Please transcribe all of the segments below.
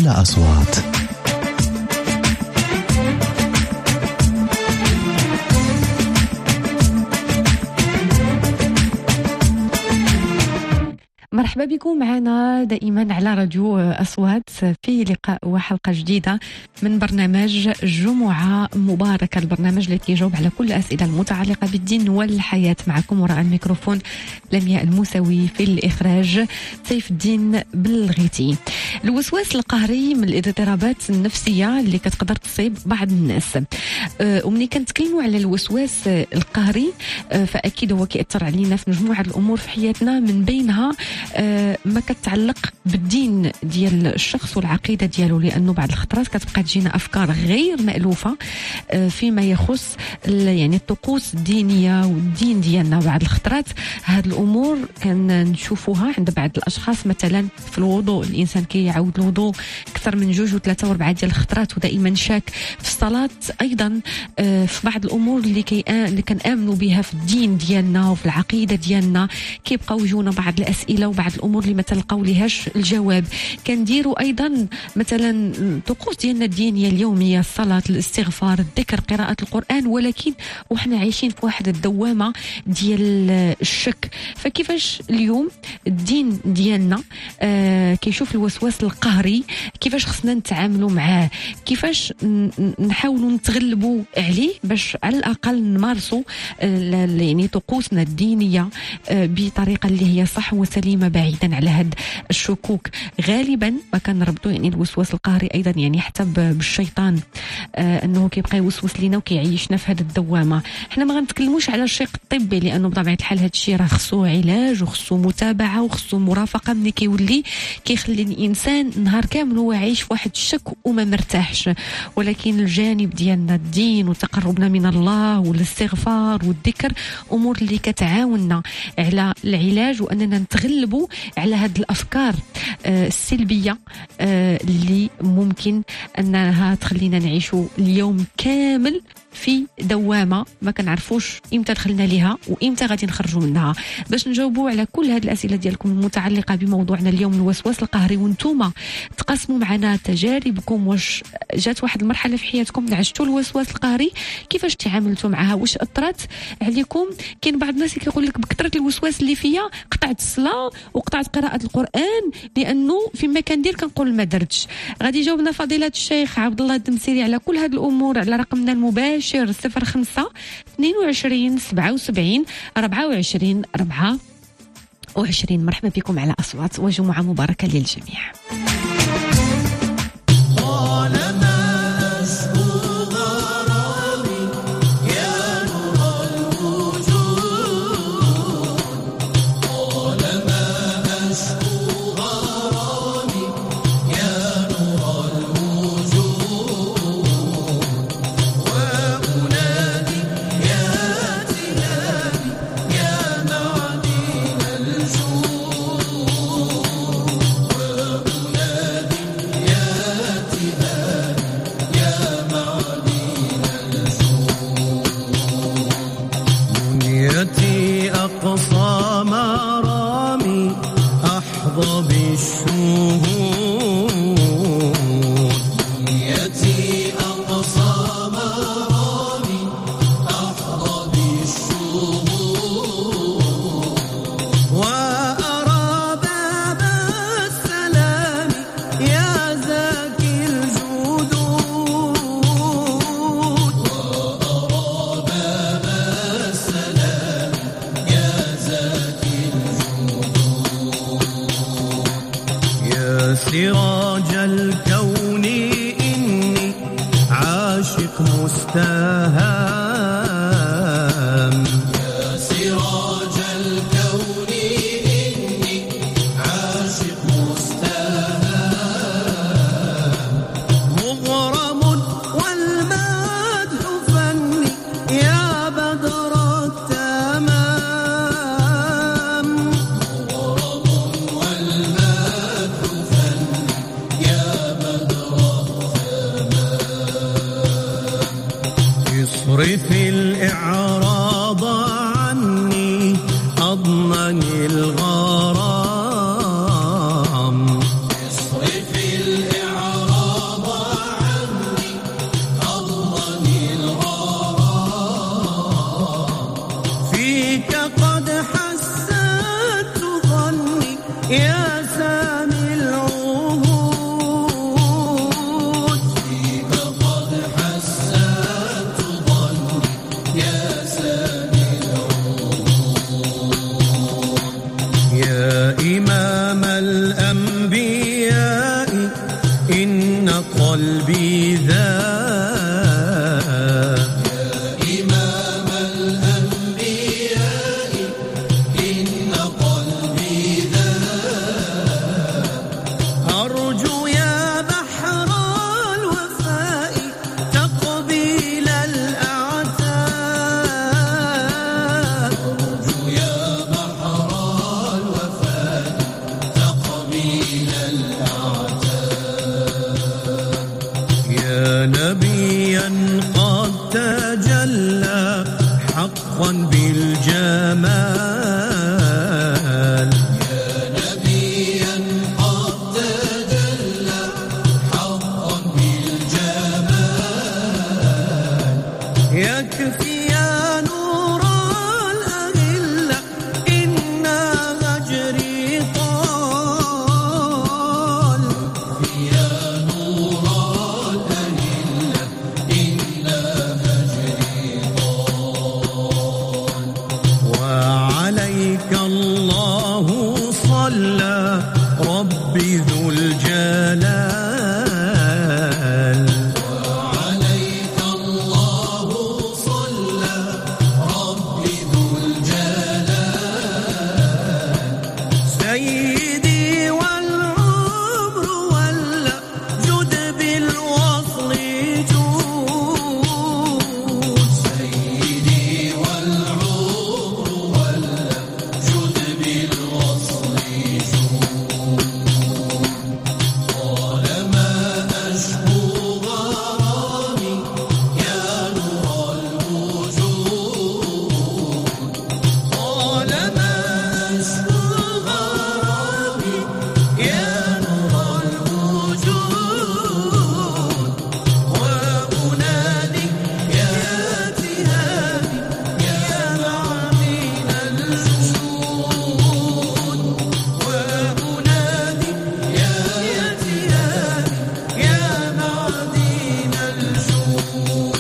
على أصوات. مرحبا بكم معنا دائما على راديو أصوات في لقاء وحلقة جديدة من برنامج جمعة مباركة، البرنامج الذي يجاوب على كل الأسئلة المتعلقة بالدين والحياة. معكم وراء الميكروفون لمياء الموسوي، في الإخراج سيف الدين بالغيتي. الوسواس القهري من الاضطرابات النفسية اللي كتقدر تصيب بعض الناس، ومني كنتكلموا على الوسواس القهري فأكيد هو كيأثر علينا في مجموعة الأمور في حياتنا، من بينها ما كتعلق بالدين ديال الشخص والعقيدة ديالو، لأنه بعض الخطرات كتبقى تجينا أفكار غير مألوفة فيما يخص يعني الطقوس الدينية والدين ديالنا. بعض الخطرات هاد الأمور كنشوفوها عند بعض الأشخاص، مثلا في الوضوء، الإنسان كيعاود الوضوء أكثر من 2 و3 و4 ديال الخطرات ودائما شاك في الصلاة. أيضا في بعض الأمور اللي كنآمنوا بها في الدين ديالنا وفي العقيدة ديالنا كيبقاو يجونا بعض الأسئلة وبعض الأمور اللي ما تلقاو ليهاش الجواب. كنديروا أيضا مثلا الطقوس ديالنا الدينية اليومية، الصلاة، الاستغفار، الذكر، قراءة القرآن، ولكن وحنا عايشين في واحد الدوامة ديال الشك. فكيفاش اليوم الدين ديالنا كيشوف الوسواس القهري، كيفاش خصنا نتعاملوا معاه، كيفاش نحاولوا نتغلبوا عليه باش على الأقل نمارسوا يعني طقوسنا الدينية بطريقة اللي هي صح وسليمة، بعيدا على هاد الشكوك. غالبا ما كنربطوا يعني الوسواس القهري أيضا يعني حتى بالشيطان، أنه كيبقى يوسوس لينا وكيعيشنا في هاد الدوامة. احنا ما غنتكلموش على الشق الطبي، لأنه بطبيعة الحال هاد الشيء راه خصو علاج وخصو متابعة وخصو مرافقة، ملي كيولي كيخلي الإنسان نهار كامل هو عايش في واحد الشك وما مرتاحش. ولكن الجانب ديالنا الدين وتقربنا من الله والاستغفار والذكر أمور اللي كتعاوننا على العلاج وأننا نتغلبوا على هاد الأفكار السلبية اللي ممكن أنها تخلينا نعيشوا اليوم كامل في دوامة ما كنعرفوش إمتى دخلنا ليها وإمتى غادي نخرجوا منها. باش نجاوبوا على كل هذه الأسئلة ديالكم المتعلقة بموضوعنا اليوم الوسواس القهري، وانتوما تقاسموا معنا تجاربكم، واش جات واحد المرحلة في حياتكم عشتوا الوسواس القهري، كيفاش تعاملتوا معها، واش أثرت عليكم؟ كاين بعض الناس كيقول لك بكثرة الوسواس اللي فيا قطعت الصلاة وقطعت قراءة القرآن لأنه فيما كندير كنقول ما درتش. غادي يجاوبنا فضيلة الشيخ عبد الله الدمسيري على كل هذه الأمور على رقمنا المباشر 05 22 77 24 24. مرحبا بكم على أصوات، وجمعة مباركة للجميع. سراج الكون إني عاشق مستهام، يا سراج الكون إني عاشق مستهام، مغرم والمدح فني يا بدر التمام، مغرم والمدح فني يا بدر التمام، اصرف الإعراض عني أضمني الغرام، اصرف الإعراض قلبي ذاب يا إمام الأنبياء إن قلبي ذاب أرجو يا بحر الوفاء تقبيل الأعتاب أرجو يا بحر الوفاء تقبيل الأعتاب يا نبيا قد تجلى حقا بالجمال يا نبيا قد تجلى حقا بالجمال يكفي يا نور الأهلة إن هجري طال يكفي يا نور الأهلة إن هجري طال وعليك الله صلى ربي ذو الجلال وعليك الله صلى ربي ذو الجلال سيدي والعمر ولا جد بالوصل جود سيدي والعمر ولا جد بالوصل جود طالما أشكو غرامي يا نور الوجود طالما أشكو غرامي يا نور الوجود وأنادي يا تهامي يا معين الجود وأنادي يا تهامي يا معين الجود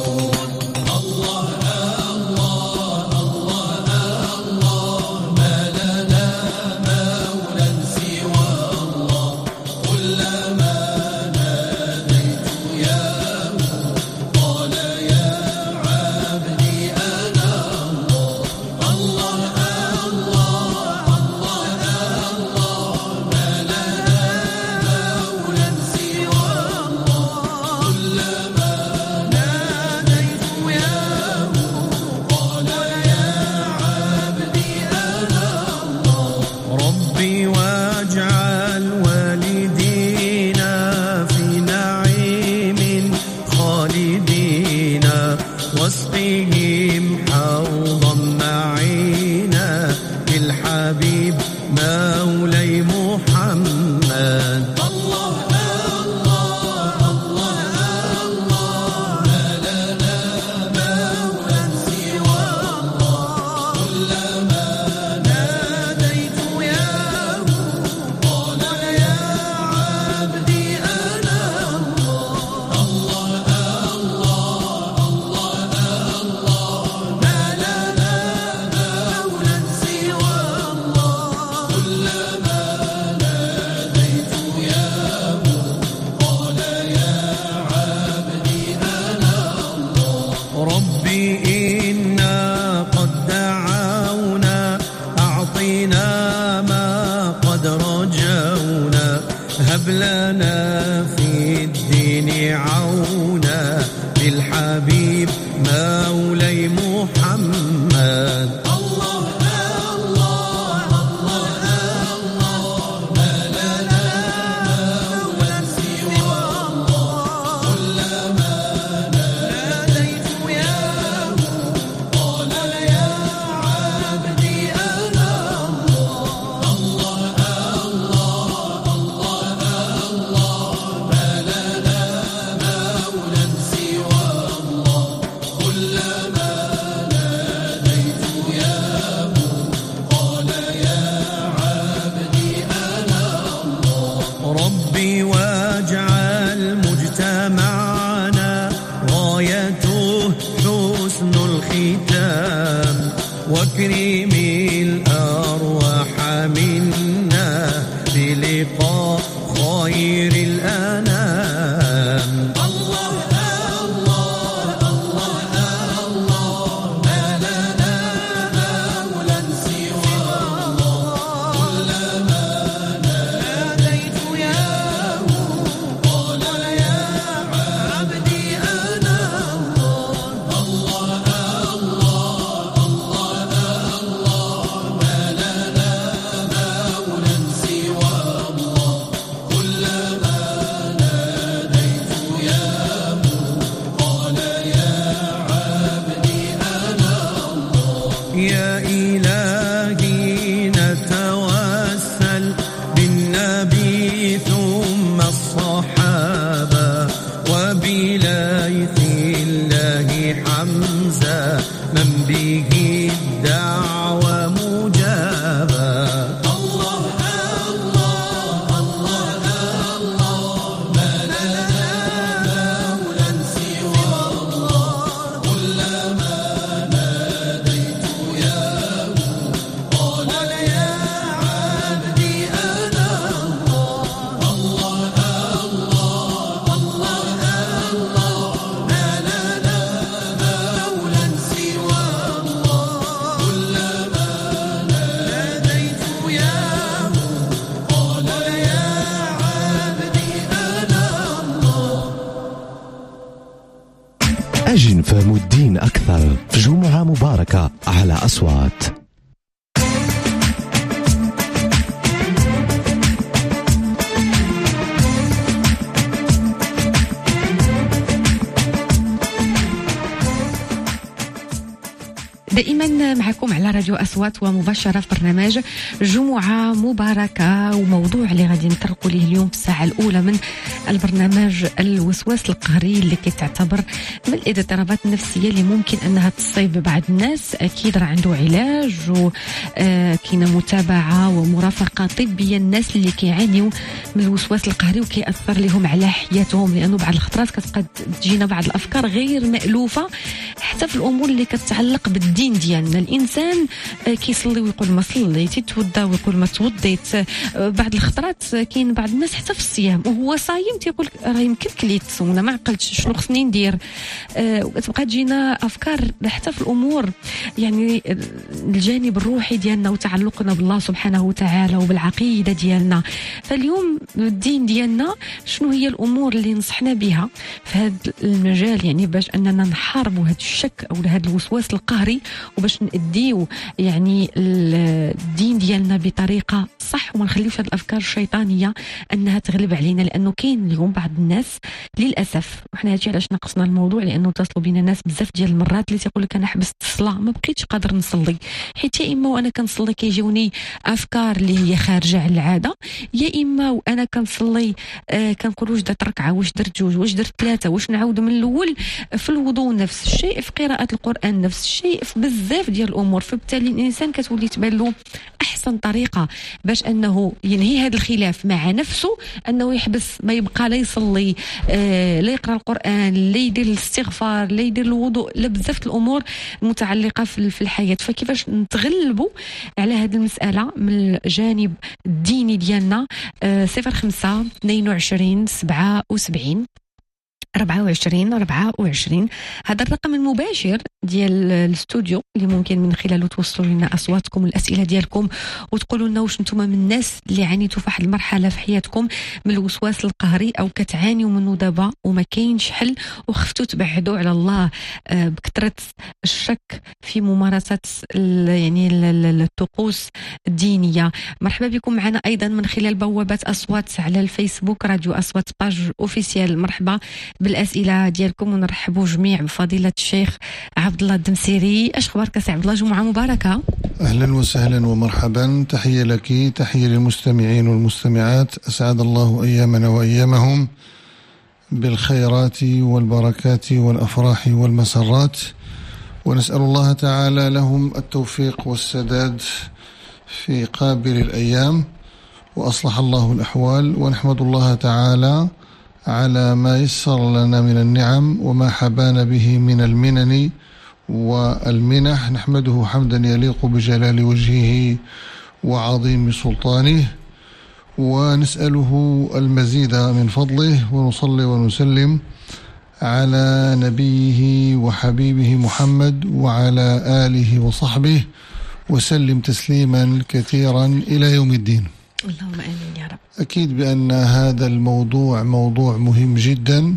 الله الله الله الله ما لنا مولى سوى الله كلما ناديت ياه قال يا عبدي أنا الله الله الله الله ما لنا مولى سوى الله كلما ناديت ياه قال يا عبدي أنا الله ربي واجعل والدينا في نعيم خالدين واسقهم حوضا معينا بالحبيب مولاي محمد الله الله الله الله ما لنا مولى سوى الله كلما ناديت ياه قال يا عبدي أنا الله الله الله الله ما لنا مولى سوى الله كلما ناديت ياه قال يا عبدي أنا الله ربي إنا قد دعونا أعطنا ما قد رجونا هب لنا في الدين عونا بالحبيب مولاي محمد الله الله الله الله ما لنا مولى سوى الله كلما ناديت ياه قال يا عبدي أنا الله الله الله الله ما لنا مولى سوى الله كلما ناديت ياه قال يا عبدي أنا الله ربي واجعل مجتمعنا غايته حسن الختام واكرم الأرواح منا بلقاء خير الأنام هم الصحابة وبليث الله حمزة من به الدعوة مجابة. أجن فهم الدين أكثر في جمعة مباركة على أصوات. دائما معكم على راديو أصوات ومباشرة في برنامج جمعة مباركة، وموضوع اللي غادي نطرقوا ليه اليوم في الساعة الأولى من البرنامج الوسواس القهري، اللي كتعتبر من الاضطرابات النفسية اللي ممكن أنها تصيب بعض الناس. أكيد راه عنده علاج وكاينة متابعة ومرافقة طبية الناس اللي كيعانيوا من الوسواس القهري وكيأثر لهم على حياتهم، لأنه بعض الخطرات كتبقى تجينا بعض الأفكار غير مألوفة حتى في الأمور اللي كتتعلق بالدين ديالنا. الانسان كيصلي ويقول ما صليت، يتوضا ويقول ما توضيت. بعض الخطرات كاين بعض الناس حتى في الصيام وهو صايم تيقول راه يمكن كليت وانا ما عقلتش شنو خصني ندير. وتبقى تجينا افكار حتى في الامور يعني الجانب الروحي ديالنا وتعلقنا بالله سبحانه وتعالى وبالعقيده ديالنا. فاليوم الدين ديالنا شنو هي الامور اللي نصحنا بها في هذا المجال، يعني باش اننا نحاربوا هذا الشك او هذا الوسواس القهري، وباش نأديو يعني الدين ديالنا بطريقة صح وما نخليوش هذه الأفكار الشيطانية أنها تغلب علينا. لأنه كاين اليوم بعض الناس للأسف، وحنا هادشي علاش ناقصنا الموضوع، لأنه اتصلوا بينا ناس بزاف ديال المرات اللي تيقول لك أنا حبست الصلاة ما بقيتش قادر نصلي، حيت يا إما وأنا كنصلي كيجوني أفكار اللي هي خارجة على العادة، يا إما وأنا كنصلي كنقول واش درت ركعة، واش درت جوج، واش درت ثلاثة، واش نعاود من الأول. في الوضوء نفس الشيء، في قراءة القرآن نفس الشيء، في بزاف ديال الامور. فبالتالي الانسان كتولي تبان له احسن طريقه باش انه ينهي هذا الخلاف مع نفسه انه يحبس، ما يبقى لا يصلي لا يقرا القران، لا يدير الاستغفار، لا يدير الوضوء، لا بزاف الامور المتعلقه في الحياه. فكيفاش نتغلبوا على هذه المساله من الجانب الديني ديالنا؟ 05 22 77 24 هذا الرقم المباشر ديال الاستوديو اللي ممكن من خلاله توصلوا لنا اصواتكم والاسئله ديالكم وتقولوا لنا واش نتوما من الناس اللي عانيتوا في واحد المرحله في حياتكم من الوسواس القهري او كتعانيوا منه دابا وما كاينش حل وخفتوا تبعدوا على الله بكثره الشك في ممارسه يعني الطقوس الدينيه. مرحبا بكم معنا ايضا من خلال بوابه اصوات على الفيسبوك راديو اصوات باج اوفيسيال. مرحبا بالاسئله ديالكم ونرحبوا جميع بفضيله الشيخ عبد الله الدمسيري. اش اخبارك سي عبد الله؟ جمعه مباركه. اهلا وسهلا ومرحبا، تحيه لك، تحيه للمستمعين والمستمعات، اسعد الله ايامنا وايامهم بالخيرات والبركات والافراح والمسرات، ونسال الله تعالى لهم التوفيق والسداد في قابل الايام، واصلح الله الاحوال، ونحمد الله تعالى على ما يسر لنا من النعم وما حبانا به من المنن والمنح، نحمده حمدا يليق بجلال وجهه وعظيم سلطانه، ونسأله المزيد من فضله، ونصلي ونسلم على نبيه وحبيبه محمد وعلى آله وصحبه وسلم تسليما كثيرا إلى يوم الدين. اللهم آمين يا رب. أكيد بأن هذا الموضوع موضوع مهم جدا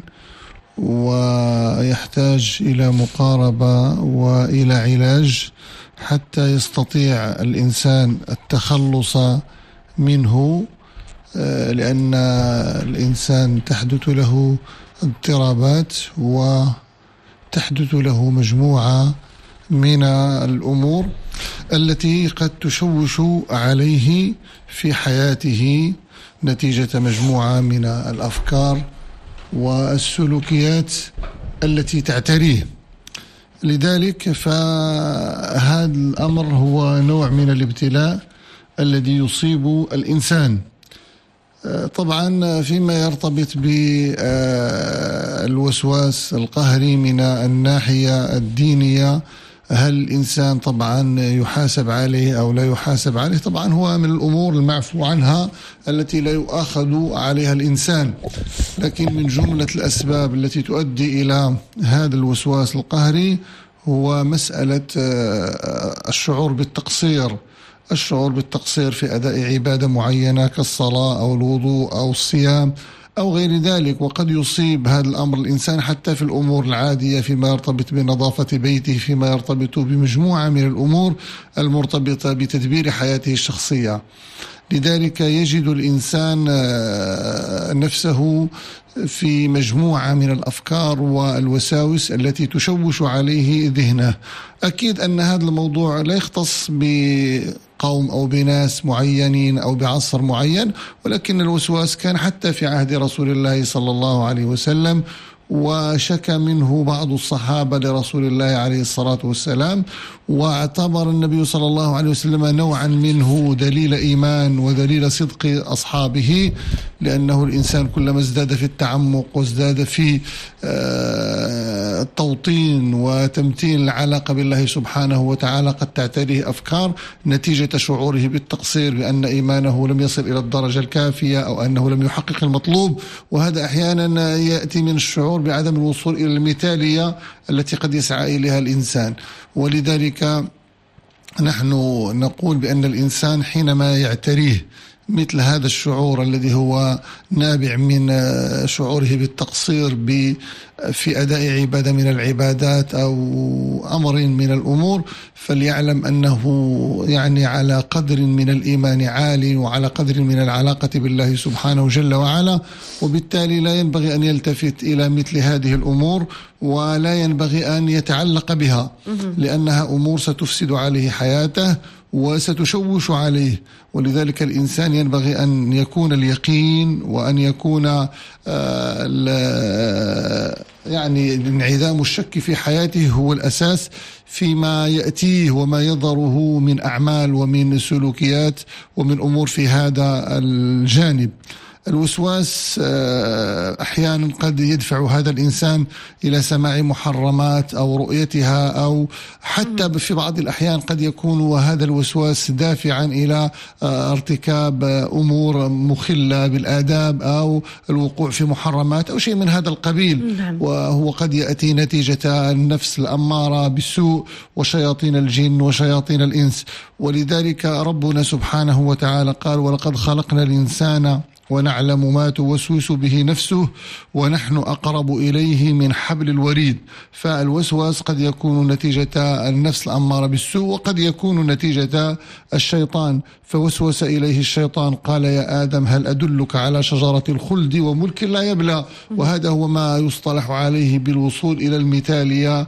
ويحتاج إلى مقاربة وإلى علاج حتى يستطيع الإنسان التخلص منه، لأن الإنسان تحدث له اضطرابات وتحدث له مجموعة من الأمور التي قد تشوش عليه في حياته نتيجة مجموعة من الأفكار والسلوكيات التي تعتريه. لذلك فهذا الأمر هو نوع من الابتلاء الذي يصيب الإنسان. طبعا فيما يرتبط بالوسواس القهري من الناحية الدينية، هل الإنسان طبعا يحاسب عليه أو لا يحاسب عليه؟ طبعا هو من الأمور المعفو عنها التي لا يؤاخذ عليها الإنسان، لكن من جملة الأسباب التي تؤدي إلى هذا الوسواس القهري هو مسألة الشعور بالتقصير في أداء عبادة معينة كالصلاة أو الوضوء أو الصيام أو غير ذلك. وقد يصيب هذا الأمر الإنسان حتى في الأمور العادية، فيما يرتبط بنظافة بيته، فيما يرتبط بمجموعة من الأمور المرتبطة بتدبير حياته الشخصية. لذلك يجد الإنسان نفسه في مجموعة من الأفكار والوساوس التي تشوش عليه ذهنه. أكيد أن هذا الموضوع لا يختص بقوم أو بناس معينين أو بعصر معين، ولكن الوسواس كان حتى في عهد رسول الله صلى الله عليه وسلم، وشكى منه بعض الصحابة لرسول الله عليه الصلاة والسلام، واعتبر النبي صلى الله عليه وسلم نوعا منه دليل إيمان ودليل صدق أصحابه، لأنه الإنسان كلما ازداد في التعمق وازداد في التوطين وتمتين العلاقة بالله سبحانه وتعالى قد تعتريه أفكار نتيجة شعوره بالتقصير، بأن إيمانه لم يصل إلى الدرجة الكافية أو أنه لم يحقق المطلوب. وهذا أحيانا يأتي من الشعور بعدم الوصول إلى المثالية التي قد يسعى إليها الإنسان. ولذلك نحن نقول بأن الإنسان حينما يعتريه مثل هذا الشعور الذي هو نابع من شعوره بالتقصير في أداء عبادة من العبادات أو أمر من الأمور، فليعلم أنه يعني على قدر من الإيمان عالي وعلى قدر من العلاقة بالله سبحانه جل وعلا، وبالتالي لا ينبغي أن يلتفت إلى مثل هذه الأمور ولا ينبغي أن يتعلق بها، لأنها أمور ستفسد عليه حياته وستشوش عليه. ولذلك الإنسان ينبغي أن يكون اليقين وأن يكون يعني انعدام الشك في حياته هو الأساس فيما يأتيه وما يظهره من أعمال ومن سلوكيات ومن أمور في هذا الجانب. الوسواس أحيانا قد يدفع هذا الإنسان إلى سماع محرمات أو رؤيتها، أو حتى في بعض الأحيان قد يكون هذا الوسواس دافعا إلى ارتكاب أمور مخلة بالآداب أو الوقوع في محرمات أو شيء من هذا القبيل. وهو قد يأتي نتيجة النفس الأمارة بالسوء وشياطين الجن وشياطين الإنس. ولذلك ربنا سبحانه وتعالى قال: ولقد خلقنا الإنسان ونعلم ما توسوس به نفسه ونحن أقرب إليه من حبل الوريد. فالوسواس قد يكون نتيجة النفس الأمارة بالسوء، وقد يكون نتيجة الشيطان. فوسوس إليه الشيطان قال: يا آدم هل أدلك على شجرة الخلد وملك لا يبلى. وهذا هو ما يصطلح عليه بالوصول إلى المثالية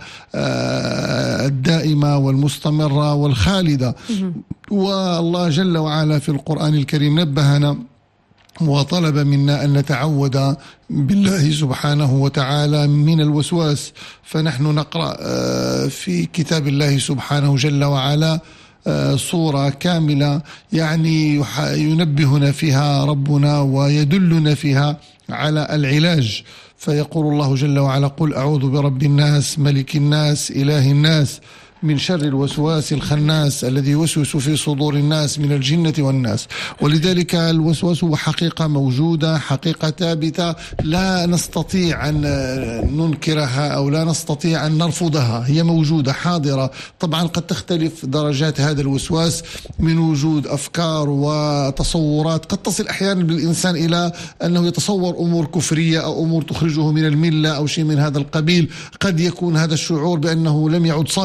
الدائمة والمستمرة والخالدة. والله جل وعلا في القرآن الكريم نبهنا وطلب منا أن نتعوذ بالله سبحانه وتعالى من الوسواس. فنحن نقرأ في كتاب الله سبحانه جل وعلا صورة كاملة يعني ينبهنا فيها ربنا ويدلنا فيها على العلاج. فيقول الله جل وعلا: قل أعوذ برب الناس ملك الناس إله الناس من شر الوسواس الخناس الذي يوسوس في صدور الناس من الجنة والناس. ولذلك الوسواس هو حقيقة موجودة، حقيقة ثابتة، لا نستطيع أن ننكرها أو لا نستطيع أن نرفضها، هي موجودة حاضرة. طبعا قد تختلف درجات هذا الوسواس من وجود أفكار وتصورات قد تصل أحيانا بالإنسان إلى أنه يتصور أمور كفرية أو أمور تخرجه من الملة أو شيء من هذا القبيل. قد يكون هذا الشعور بأنه لم يعد صالحا في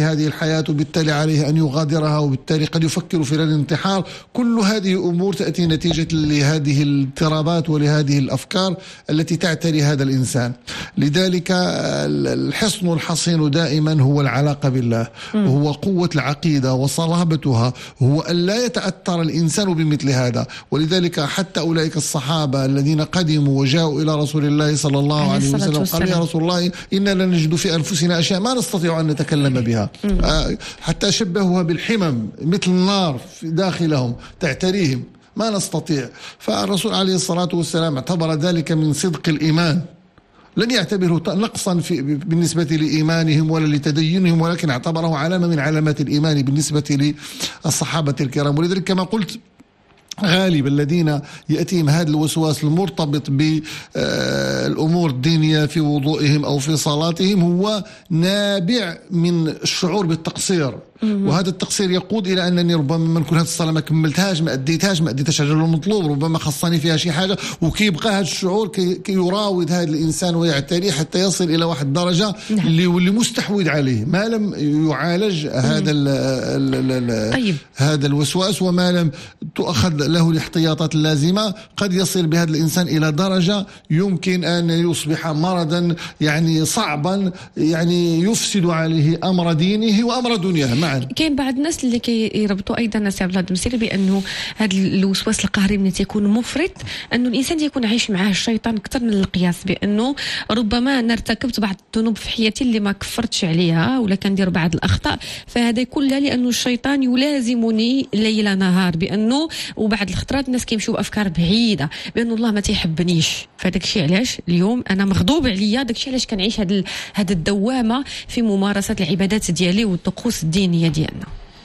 هذه الحياة وبالتالي عليه أن يغادرها، وبالتالي قد يفكر في الانتحار. كل هذه أمور تأتي نتيجة لهذه الاضطرابات ولهذه الأفكار التي تعتري هذا الإنسان. لذلك الحصن الحصين دائما هو العلاقة بالله، وهو قوة العقيدة وصلابتها، هو أن لا يتأثر الإنسان بمثل هذا. ولذلك حتى أولئك الصحابة الذين قدموا وجاءوا إلى رسول الله صلى الله عليه وسلم قالوا يا رسول الله إننا نجد في أنفسنا أشياء ما نستطيع أن نتكلم بها، حتى شبهوها بالحمم مثل النار داخلهم تعتريهم، ما نستطيع. فالرسول عليه الصلاة والسلام اعتبر ذلك من صدق الإيمان، لن يعتبره نقصا بالنسبة لإيمانهم ولا لتدينهم، ولكن اعتبره علامة من علامات الإيمان بالنسبة للصحابة الكرام. ولذلك كما قلت غالب الذين يأتيهم هذا الوسواس المرتبط بالأمور الدينية في وضوئهم أو في صلاتهم هو نابع من الشعور بالتقصير، وهذا التقصير يقود إلى أنني ربما من كل هذه الصلاة ما كملتهاش، ما أديتهاش أجل المطلوب، ربما خصني فيها شي حاجة، وكيبقى هذا الشعور كي يراود هذا الإنسان ويعتريه حتى يصل إلى واحد الدرجة اللي مستحوذ عليه ما لم يعالج هذا الوسواس، وما لم تؤخذ له الاحتياطات اللازمة. قد يصل بهذا الإنسان إلى درجة يمكن أن يصبح مرضا يعني صعبا، يعني يفسد عليه أمر دينه وأمر دنياه معا. كاين بعض الناس اللي كيربطوا ايضا سي عبد الله المسيري بانه هذا الوسواس القهري من تيكون مفرط، انه الانسان يكون عايش معاه الشيطان اكثر من القياس، بانه ربما انا ارتكبت بعض الذنوب في حياتي اللي ما كفرتش عليها ولا كندير بعض الاخطاء، فهذا كلها لانه الشيطان يلازمني ليل نهار، بانه وبعض الخطرات الناس كيمشيو بافكار بعيده بانه الله ما تيحبنيش، فداك الشيء علاش اليوم انا مغضوب عليا، داك الشيء علاش كنعيش هذا الدوامه في ممارسه العبادات ديالي والطقوس الدينيه ديالنا.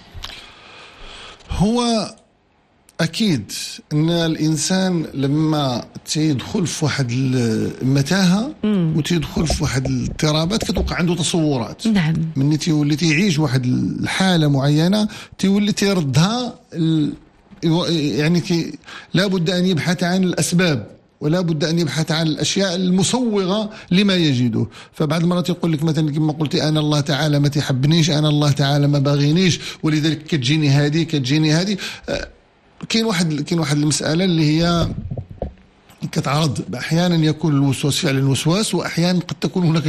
هو أكيد أن الإنسان لما تيدخل في واحد المتاهة وتيدخل في واحد الاضطرابات كتوقع عنده تصورات. نعم. من تيولي تعيش واحد الحالة معينة تيولي تيردها يعني لابد أن يبحث عن الأسباب، ولا بد أن يبحث عن الأشياء المسوغة لما يجده. فبعض المرات يقول لك مثلا كما قلت أنا الله تعالى ما تحبنيش، أنا الله تعالى ما باغينيش، ولذلك كتجيني هذه. كاين واحد المسألة اللي هي كتعرض أحيانا يكون الوسواس فعلا وسواس، وأحيانا قد تكون هناك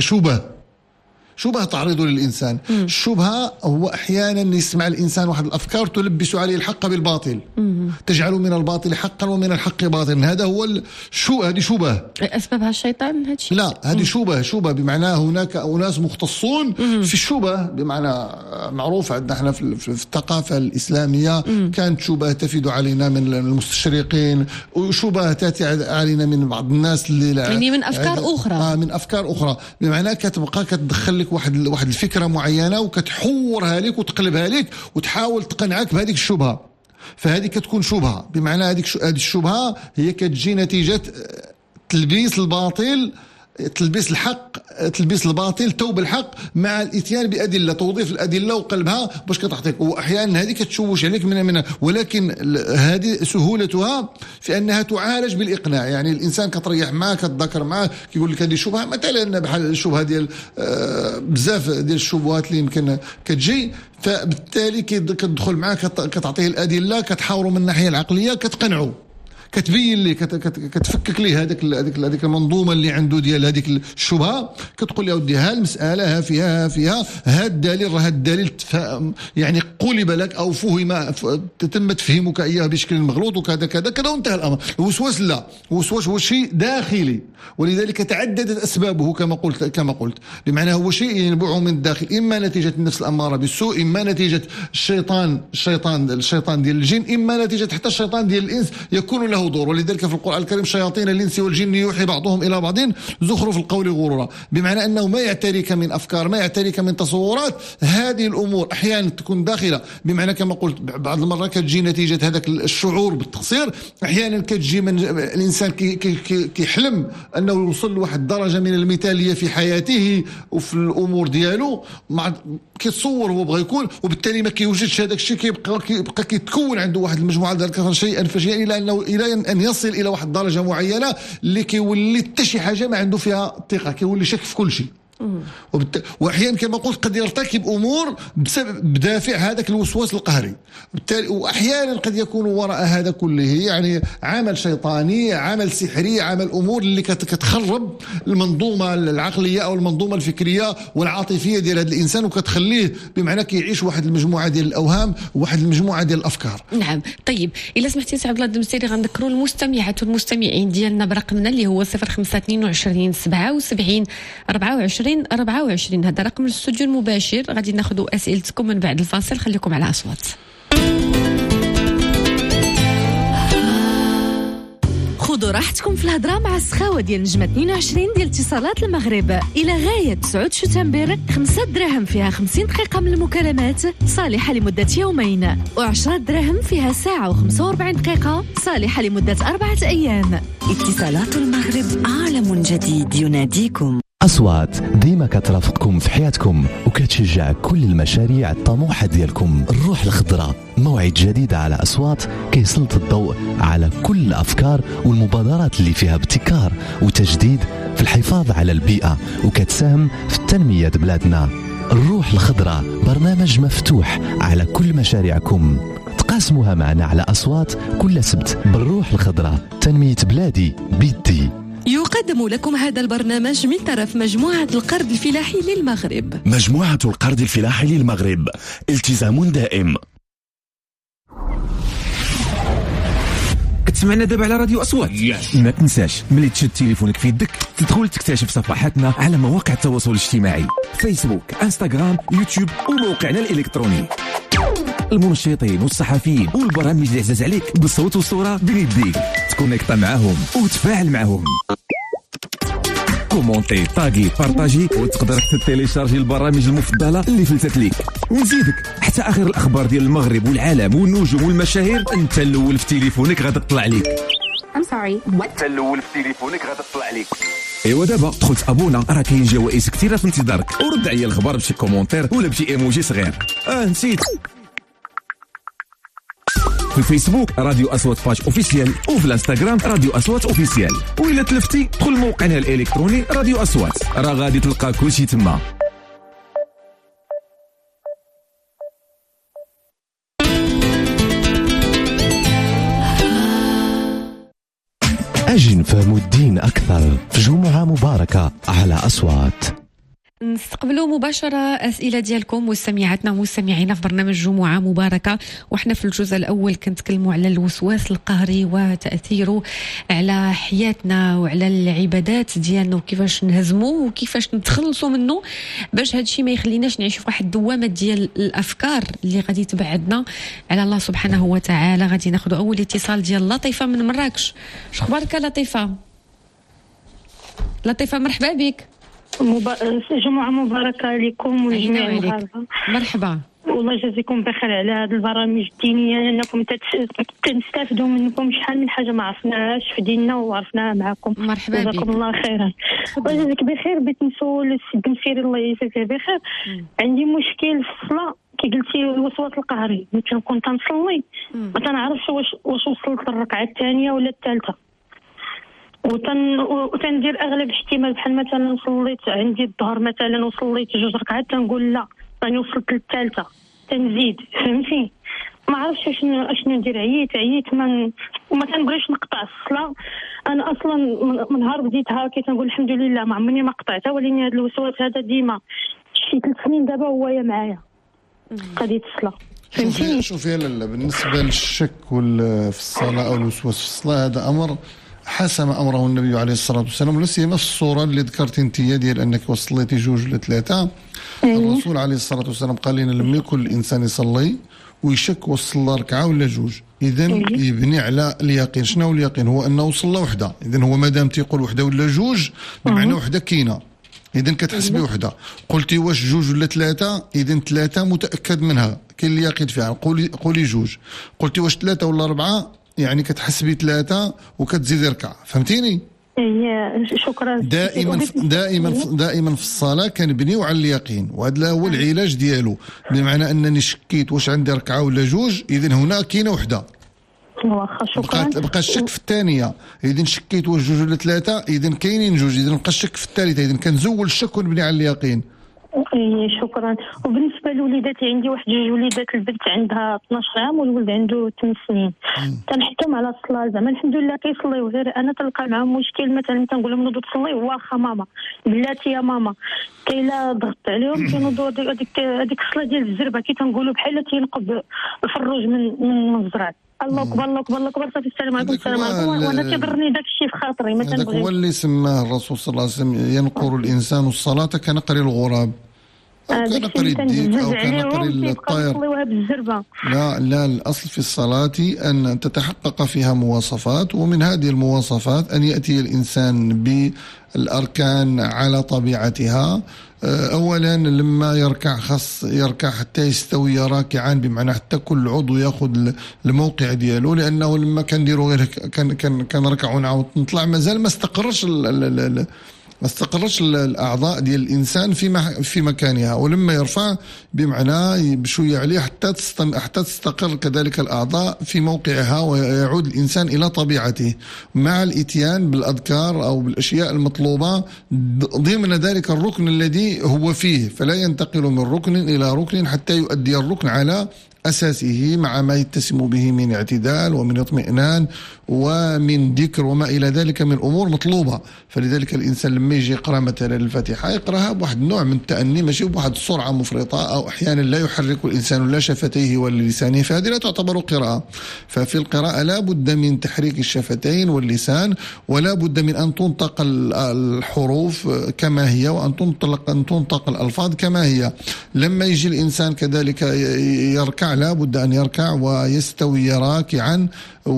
شبهة تعرض للإنسان. الشبهة هو أحيانا يسمع الإنسان واحد الأفكار تلبس عليه الحق بالباطل، تجعل من الباطل حقا ومن الحق باطلا. هذا هو هذه شبهة أسبابها الشيطان هادشي؟ لا، هذه شبهة بمعنى هناك أناس مختصون في الشبهة، بمعنى معروف عندنا احنا في الثقافة الإسلامية كانت شبهة تفيد علينا من المستشرقين، وشبهة تأتي علينا من بعض الناس اللي يعني من أفكار أخرى بمعنى كتبقى كتدخل واحد الفكرة معينة وكتحورها لك وتقلبها لك وتحاول تقنعك بهذيك الشبهة. فهذه كتكون شبهة، بمعنى هذه الشبهة هي كتجي نتيجة تلبيس الباطل، تلبيس الحق، تلبيس الباطل، توب الحق مع الاتيان بأدلة، توظيف الأدلة وقلبها باش كتعطيك. وأحيانا هذه كتشوش عليك منها، ولكن هذه سهولتها في أنها تعالج بالإقناع. يعني الإنسان كتريح معاه، كتذكر معاه، كيقول لك هذه شبهة مثلا بحال الشبهة ديال بزاف ديال الشبهات اللي يمكن كتجي، فبالتالي كتدخل معاه كتعطيه الأدلة، كتحاوروا من الناحية العقلية، كتقنعوا، كتبين لي كتفكك لي هذيك المنظومه اللي عنده ديال هذيك الشبهه. كتقول له ودي ها المساله فيها هذا الدليل يعني قلب لك او فهم، تم تفهمك اياه بشكل مغلوط وكذا كذا كذا وانتهى الامر. الوسواس لا، الوسواس هو شيء داخلي، ولذلك تعددت اسبابه كما قلت بمعنى هو شيء ينبع من الداخل، اما نتيجه النفس الاماره بالسوء، اما نتيجه الشيطان ديال الجن، اما نتيجه حتى الشيطان ديال الانس يكون له دور. ولذلك في القرآن الكريم شياطين الإنس والجن يوحي بعضهم إلى بعض زخرف القول غرورا، بمعنى أنه ما يعتريك من أفكار، ما يعتريك من تصورات. هذه الأمور أحيانا تكون داخلة، بمعنى كما قلت بعض المرات كتجي نتيجة هذاك الشعور بالتقصير، أحيانا كتجي من الإنسان كيحلم أنه يوصل لواحد درجة من المثالية في حياته وفي الأمور ديالو، كيتصور هو بغى يكون، وبالتالي ما كيوجدش هذاك الشيء، كيبقى كيتكون عنده واحد المجموعة ديال شيئا فشيئا إلى أن يصل إلى واحد درجة معينة اللي كيولي حتى شي حاجة ما عنده فيها ثقة، كيولي شك في كل شيء. واحيانا كما قلت قد يرتكب امور بسبب بدافع هذاك الوسواس القهري، بالتالي واحيانا قد يكون وراء هذا كله يعني عمل شيطاني، عمل سحري، عمل امور اللي كتخرب المنظومه العقليه او المنظومه الفكريه والعاطفيه ديال هذا الانسان، وكتخليه بمعنى كيعيش واحد المجموعه ديال الاوهام وواحد المجموعه ديال الافكار. نعم. طيب الا سمحتي سي عبد الله الدمسيري غنذكروا المستمعات والمستمعين ديالنا برقمنا اللي هو 0522 77 24 هذا رقم الاستوديو المباشر. غادي ناخذوا اسئلتكم من بعد الفاصل، خليكم على اصوات. خذوا راحتكم في الهضره مع السخاوه ديال نجمه 22 ديال اتصالات المغرب الى غايه 9 شتنبر. 5 دراهم فيها 50 دقيقه من المكالمات صالحه لمده يومين، و10 دراهم فيها ساعه و45 دقيقه صالحه لمده 4 ايام. اتصالات المغرب عالم جديد يناديكم. أصوات ديما كترافقكم في حياتكم وكتشجع كل المشاريع الطموحة ديالكم. الروح الخضراء موعد جديد على أصوات كيسلط الضوء على كل الأفكار والمبادرات اللي فيها ابتكار وتجديد في الحفاظ على البيئة وكتساهم في التنمية بلادنا. الروح الخضراء برنامج مفتوح على كل مشاريعكم، تقاسموها معنا على أصوات كل سبت. بالروح الخضراء تنمية بلادي بيدي. يقدم لكم هذا البرنامج من طرف مجموعة القرض الفلاحي للمغرب. مجموعة القرض الفلاحي للمغرب، التزام دائم. كتسمعنا دابا على راديو أصوات. ما تنساش ملي تشد تليفونك في يدك تدخل تكتشف صفحاتنا على مواقع التواصل الاجتماعي، فيسبوك، انستغرام، يوتيوب وموقعنا الإلكتروني. المنشطين والصحفيين والبرامج اللي عزاز عليك بالصوت والصورة بين يديك، تكونيكتا معاهم وتفاعل معاهم. كومونتي، طاقي، بارطاجي، وتقدر تيليشارجي البرامج المفضلة اللي فلتت ليك، ونزيدك حتى آخر الأخبار ديال المغرب والعالم والنجوم والمشاهير. أنت الأول في تليفونك غادي تطلع ليك. أنت الأول في تليفونك غادي تطلع ليك. ايوا دابا دخلت ابونا، راه كاين جوائز كثيره في انتظارك، ورد عليا الخبر بشي كومونتير ولا بشي ايموجي صغير. نسيت. في الفيسبوك راديو أصوات باج اوفيسيال، وفي الانستغرام راديو أصوات اوفيسيال، وإلا تلفتي دخل موقعنا الالكتروني راديو أصوات، راه غادي تلقى كلشي تما. أجي نفهموا الدين أكثر في جمعة مباركة على أصوات. نستقبلوا مباشرة أسئلة ديالكم مستمعاتنا ومستمعينا في برنامج جمعة مباركة. وإحنا في الجزء الأول كنتكلموا على الوسواس القهري وتأثيره على حياتنا وعلى العبادات ديالنا وكيفاش نهزموه وكيفاش نتخلصوا منه باش هادشي ما يخليناش نعيش في واحد الدوامة ديال الأفكار اللي غادي تبعدنا على الله سبحانه وتعالى. غادي ناخذوا أول اتصال ديال لطيفة من مراكش. شخبارك لطيفة؟ لطيفة مرحبا بك. جمعة مباركة لكم والجميع المغاربة. مرحبا. والله يجازيكم بخير على هذه البرامج الدينية، لأنكم تستافدوا منكم شحال من حاجة ما عرفناهاش في ديننا وعرفناها معكم. مرحبا بك. جزاكم الله خيرا. الله يجازيك بخير. بغيت نسول السي الدمسيري الله يجازيه بخير. عندي مشكل في الصلاة كي قلتي الوسواس القهري. ملي كنكون تنصلي ما تنعرفش واش وصلت للركعة الثانية ولا الثالثة، وتندير اغلب احتمال بحال مثلا صليت عندي الظهر مثلا وصليت 2 ركعات تنقول لا راني وصلت للثالثه تنزيد، فهمتي؟ ما عرفتش اشنو ندير. عييت وما تنبغيش نقطع الصلاه. انا اصلا من نهار بديتها كي تنقول الحمد لله ما عمرني ما قطعتها، ولكن هذا الوسواس هذا ديما شي 3 سنين دابا هو معايا قضيه الصلاه. شوفي لالا بالنسبه للشك في الصلاه او الوسواس في الصلاه هذا امر حسم امره النبي عليه الصلاه والسلام، ولا سيما في الصوره اللي ذكرتي انت ديال انك وصليتي 2 ولا 3. الرسول عليه الصلاه والسلام قال لنا لما يكون الانسان يصلي ويشك وصل ركعه ولا 2 اذا يبني على اليقين. شنو اليقين؟ هو انه صلى وحده. اذا هو مادام تيقول وحده ولا 2 بمعنى وحده كاينه، اذا كتحسبي وحده. قلتي واش 2 ولا 3، اذا 3 متاكد منها كاين اليقين فيها، قولي 2. قلتي واش 3 ولا 4 يعني كتحسبي 3 وكتزيدي ركعه، فهمتيني؟ شكرا. دائما في الصلاه كنبنيو على اليقين، وهذا هو العلاج ديالو. بمعنى انني شكيت واش عندي ركعه ولا 2، اذا هنا كاينه وحده. واخا شكرا. بقى الشك في الثانيه، اذا شكيت واش جوج ولا ثلاثه، اذا كاينين جوج، اذا بقى الشك في الثالثه، اذا كنزول الشك ونبني على اليقين. شكرا. وبالنسبه لوليداتي، عندي واحد جوج وليدات، البنت عندها 12 عام والولد عنده 8 سنين. تنحثهم على الصلاه، زعما الحمد لله كيصليو، غير انا تلقى معاهم مشكل. مثلا تنقول لهم نوضوا تصليو، واخا ماما بلاتي يا ماما، كايلا ضغط عليهم كينوضوا هذيك الصلاه ديال الزربه كي تنقولوا بحال تينقب الفروج من الزرع. الله اكبر الله اكبر الله اكبر، صافي السلام عليكم السلام عليكم. وانا تيضرني داك الشيء في خاطري، ما تنبغيش. هذاك هو اللي سماه الرسول صلى الله عليه وسلم: ينقر الانسان الصلاه كنقر الغراب، أو كنقر الديك أو كنقر الطير. لا، الأصل في الصلاة أن تتحقق فيها مواصفات، ومن هذه المواصفات أن يأتي الإنسان بالأركان على طبيعتها. أولا لما يركع خاص يركع حتى يستوي راكعا، بمعنى حتى كل عضو يأخذ الموقع ديالو، لأنه لما كنديروا غير كنركع ونعاود نطلع مازال ما استقرش الأعضاء ديال الإنسان في مكانها. ولما يرفع بمعنى بشوية عليه حتى تستقر كذلك الأعضاء في موقعها، ويعود الإنسان إلى طبيعته مع الإتيان بالأذكار أو بالأشياء المطلوبة ضمن ذلك الركن الذي هو فيه، فلا ينتقل من ركن إلى ركن حتى يؤدي الركن على أساسه، مع ما يتسم به من اعتدال ومن اطمئنان ومن ذكر وما إلى ذلك من أمور مطلوبة. فلذلك الإنسان لما يجي يقرأ مثلا الفاتحة يقرأها بواحد النوع من التأني، ماشي بواحد السرعة مفرطة، أو أحيانا لا يحرك الإنسان لا شفتيه ولا لسانه، فهذه لا تعتبر قراءة. ففي القراءة لا بد من تحريك الشفتين واللسان، ولا بد من أن تنطق الحروف كما هي، وأن تنطق الألفاظ كما هي. لما يجي الإنسان كذلك يركع لا بد أن يركع ويستوي راكعا،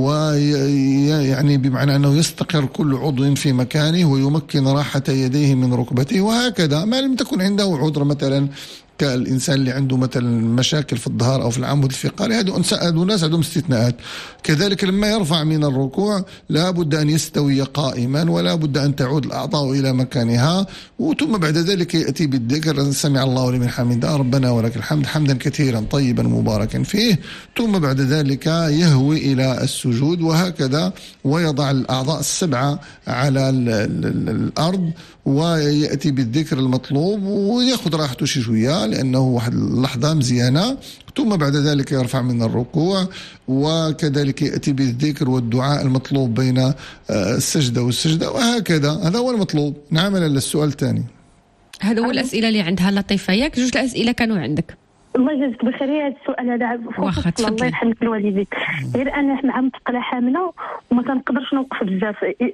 ويعني بمعنى أنه يستقر كل عضو في مكانه ويمكن راحة يديه من ركبته، وهكذا. ما لم تكن عنده عذر مثلا كالإنسان اللي عنده مثلا مشاكل في الظهر أو في العمود الفقري، هذو ناس عندهم استثناءات. كذلك لما يرفع من الركوع لا بد أن يستوي قائما، ولا بد أن تعود الأعضاء إلى مكانها، ثم بعد ذلك يأتي بالذكر: سمع الله لمن حمده ربنا ولك الحمد حمدا كثيرا طيبا مباركا فيه. ثم بعد ذلك يهوي إلى السجود، وهكذا، ويضع الأعضاء السبعة على الأرض، ويأتي بالذكر المطلوب، ويأخذ راحته شوية لأنه واحد اللحظة مزيانة. ثم بعد ذلك يرفع من الركوع، وكذلك يأتي بالذكر والدعاء المطلوب بين السجدة والسجدة، وهكذا. هذا هو المطلوب. نعمل للسؤال الثاني. هذا هو الأسئلة اللي عندها لطيفة، ياك جوج الأسئلة كانوا عندك. الله يجازيك بخير. هذا السؤال هذا واخا تفضل. الله يرحم الوالدين، غير انا مع متقله حامله وما كنقدرش نوقف بزاف.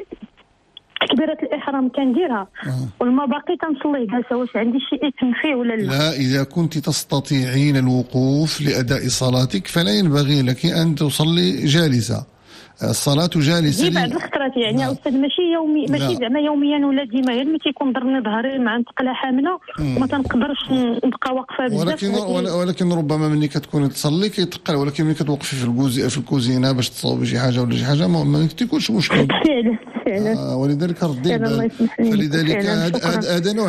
تكبيرة الإحرام كنديرها والمباقي كنصلي جالسة، واش عندي شيء إثم فيه ولا لا؟ لا، إذا كنت تستطيعين الوقوف لأداء صلاتك فلا ينبغي لك أن تصلي جالسة. الصلاة جالسة بعد الخطرات يعني أستاذ، ماشي يومي، ماشي زعما يوميا ولا ديما، غير ملي تيكون ضرني ظهري مع نتقلة حاملة وما تنقدرش نبقى واقفة بزاف. ولكن ربما ملي كتكوني تصلي كيتقل، ولكن ملي كتوقفي في الكوزينة باش تصاوبي شي حاجة ولا شي حاجة ما تيكونش مشكل. فعلا. ولذلك ردي. فلذلك هذا نوع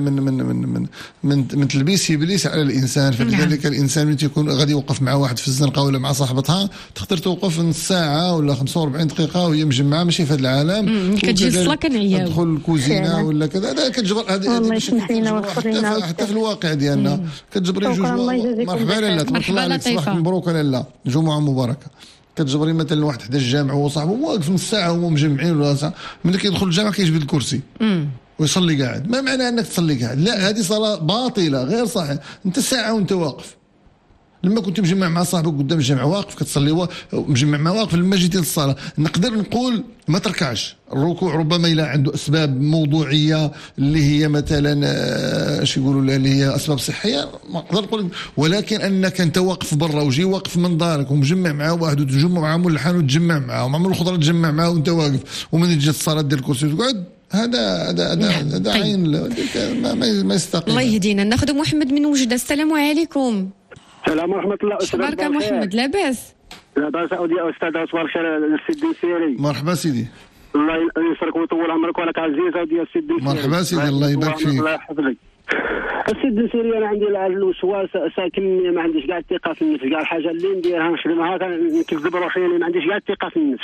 من تلبيس إبليس على الإنسان. فلذلك الإنسان ملي تيكون غادي يوقف مع واحد في الزنقة ولا مع صاحبتها، تقدر توقف نص ساعة ولا 45 دقيقة وهي مجمعة، ماشي في هذا العالم. كتجي الصلاة كنعياو، تدخل الكوزينة ولا كذا، هذا كتجبر. هذه حتى في الواقع ديالنا كتجبري جوج. مرحبا لاله، تبارك الله عليك، صباحك مبروك لاله، جمعة مباركة. كتجبري مثلا واحد حدا الجامع وهو صاحبه واقف نص ساعة وهما مجمعين ولا ساعة، ملي كيدخل الجامع كيجبد الكرسي ويصلي قاعد. ما معنى انك تصلي قاعد؟ لا، هذه صلاة باطلة غير صحيح. انت ساعة وانت واقف. لما كنت مجمع مع صاحبك قدام الجامع واقف كتصلي مجمع مع واقف، لما جيتي للصلاة نقدر نقول ما تركعش. الركوع ربما إلا عنده أسباب موضوعية اللي هي مثلا اش يقولوا اللي هي أسباب صحية، ما نقدر نقول. ولكن أنك أنت واقف برا وجي واقف من دارك ومجمع معاه واحد وتجمع معاه ملحان وتجمع معاه ومعمل الخضرة تجمع معاه وأنت واقف، ومن تجي الصلاة دير الكرسي وتقعد، هذا عين ما يستقيم. الله يهدينا. ناخذ محمد من وجدة. السلام عليكم. السلام ورحمة الله. تبارك محمد. لاباس؟ لاباس أودي أستاذ تبارك السيد السيري. مرحبا سيدي. الله يسرك ويطول عمرك ولك عزيز أودي السيد السيري. مرحبا سيدي، الله يبارك فيك. الله يحفظك. السيد السيري انا عندي الوسواس ساكن، ما عنديش كاع الثقه في النفس، كاع الحاجه اللي نديرها نخدمها كنكذب روحي، يعني ما عنديش كاع الثقه في النفس.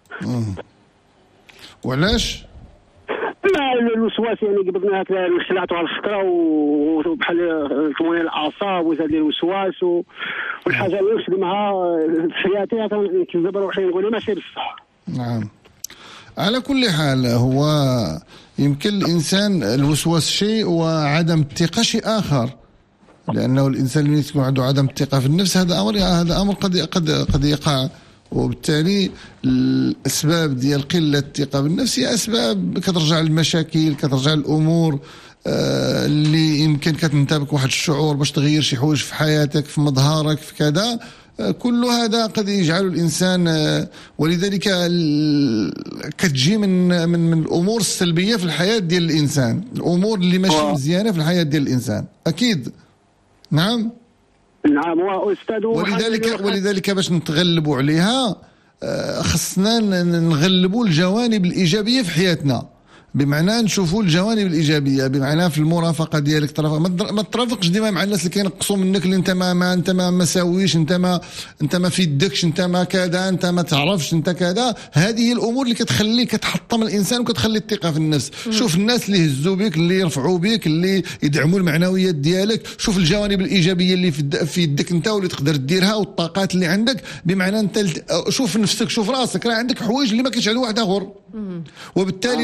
وعلاش؟ لا الوسواس يعني قبضنا هكذا خلعته على الخطره وبحال كموني الاعصاب وزاد لي الوسواس والحاجه اللي نخدمها في حياتي كنكذب روحي نقول ماشي بصح. نعم. على كل حال هو يمكن الإنسان الوسواس شيء وعدم الثقة شيء آخر، لأنه الإنسان اللي يكون عنده عدم الثقة في النفس هذا أمر قد يقع، وبالتالي الأسباب ديال قلة الثقة بالنفس هي أسباب كترجع للمشاكل، كترجع للأمور اللي يمكن كتنتابك واحد الشعور باش تغير شي حوايج في حياتك، في مظهرك، في كذا. كل هذا قد يجعل الإنسان، ولذلك كتجي من الأمور السلبية في الحياة ديال الإنسان، الأمور اللي ماشي مزيانة في الحياة ديال الإنسان أكيد. نعم أستاذ. ولذلك باش نتغلبوا عليها خصنا نغلبوا الجوانب الإيجابية في حياتنا، بمعنى نشوفوا الجوانب الإيجابية، بمعنى في المرافقة ديالك ما ترافقش ديما مع الناس اللي كينقصوا منك، اللي انت ما ساويش، انت ما في يدكش، انت ما كذا، انت ما تعرفش، انت كذا. هذه هي الامور اللي كتخليك كتحطم الانسان وكتخلي الثقة في النفس. شوف الناس اللي يهزوا بك، اللي يرفعوا بك، اللي يدعموا المعنويات ديالك، شوف الجوانب الإيجابية اللي في يدك انت واللي تقدر ديرها والطاقات اللي عندك، بمعنى انت شوف نفسك، شوف راسك، راه عندك حوايج اللي ما كاينش عند واحد اخر. وبالتالي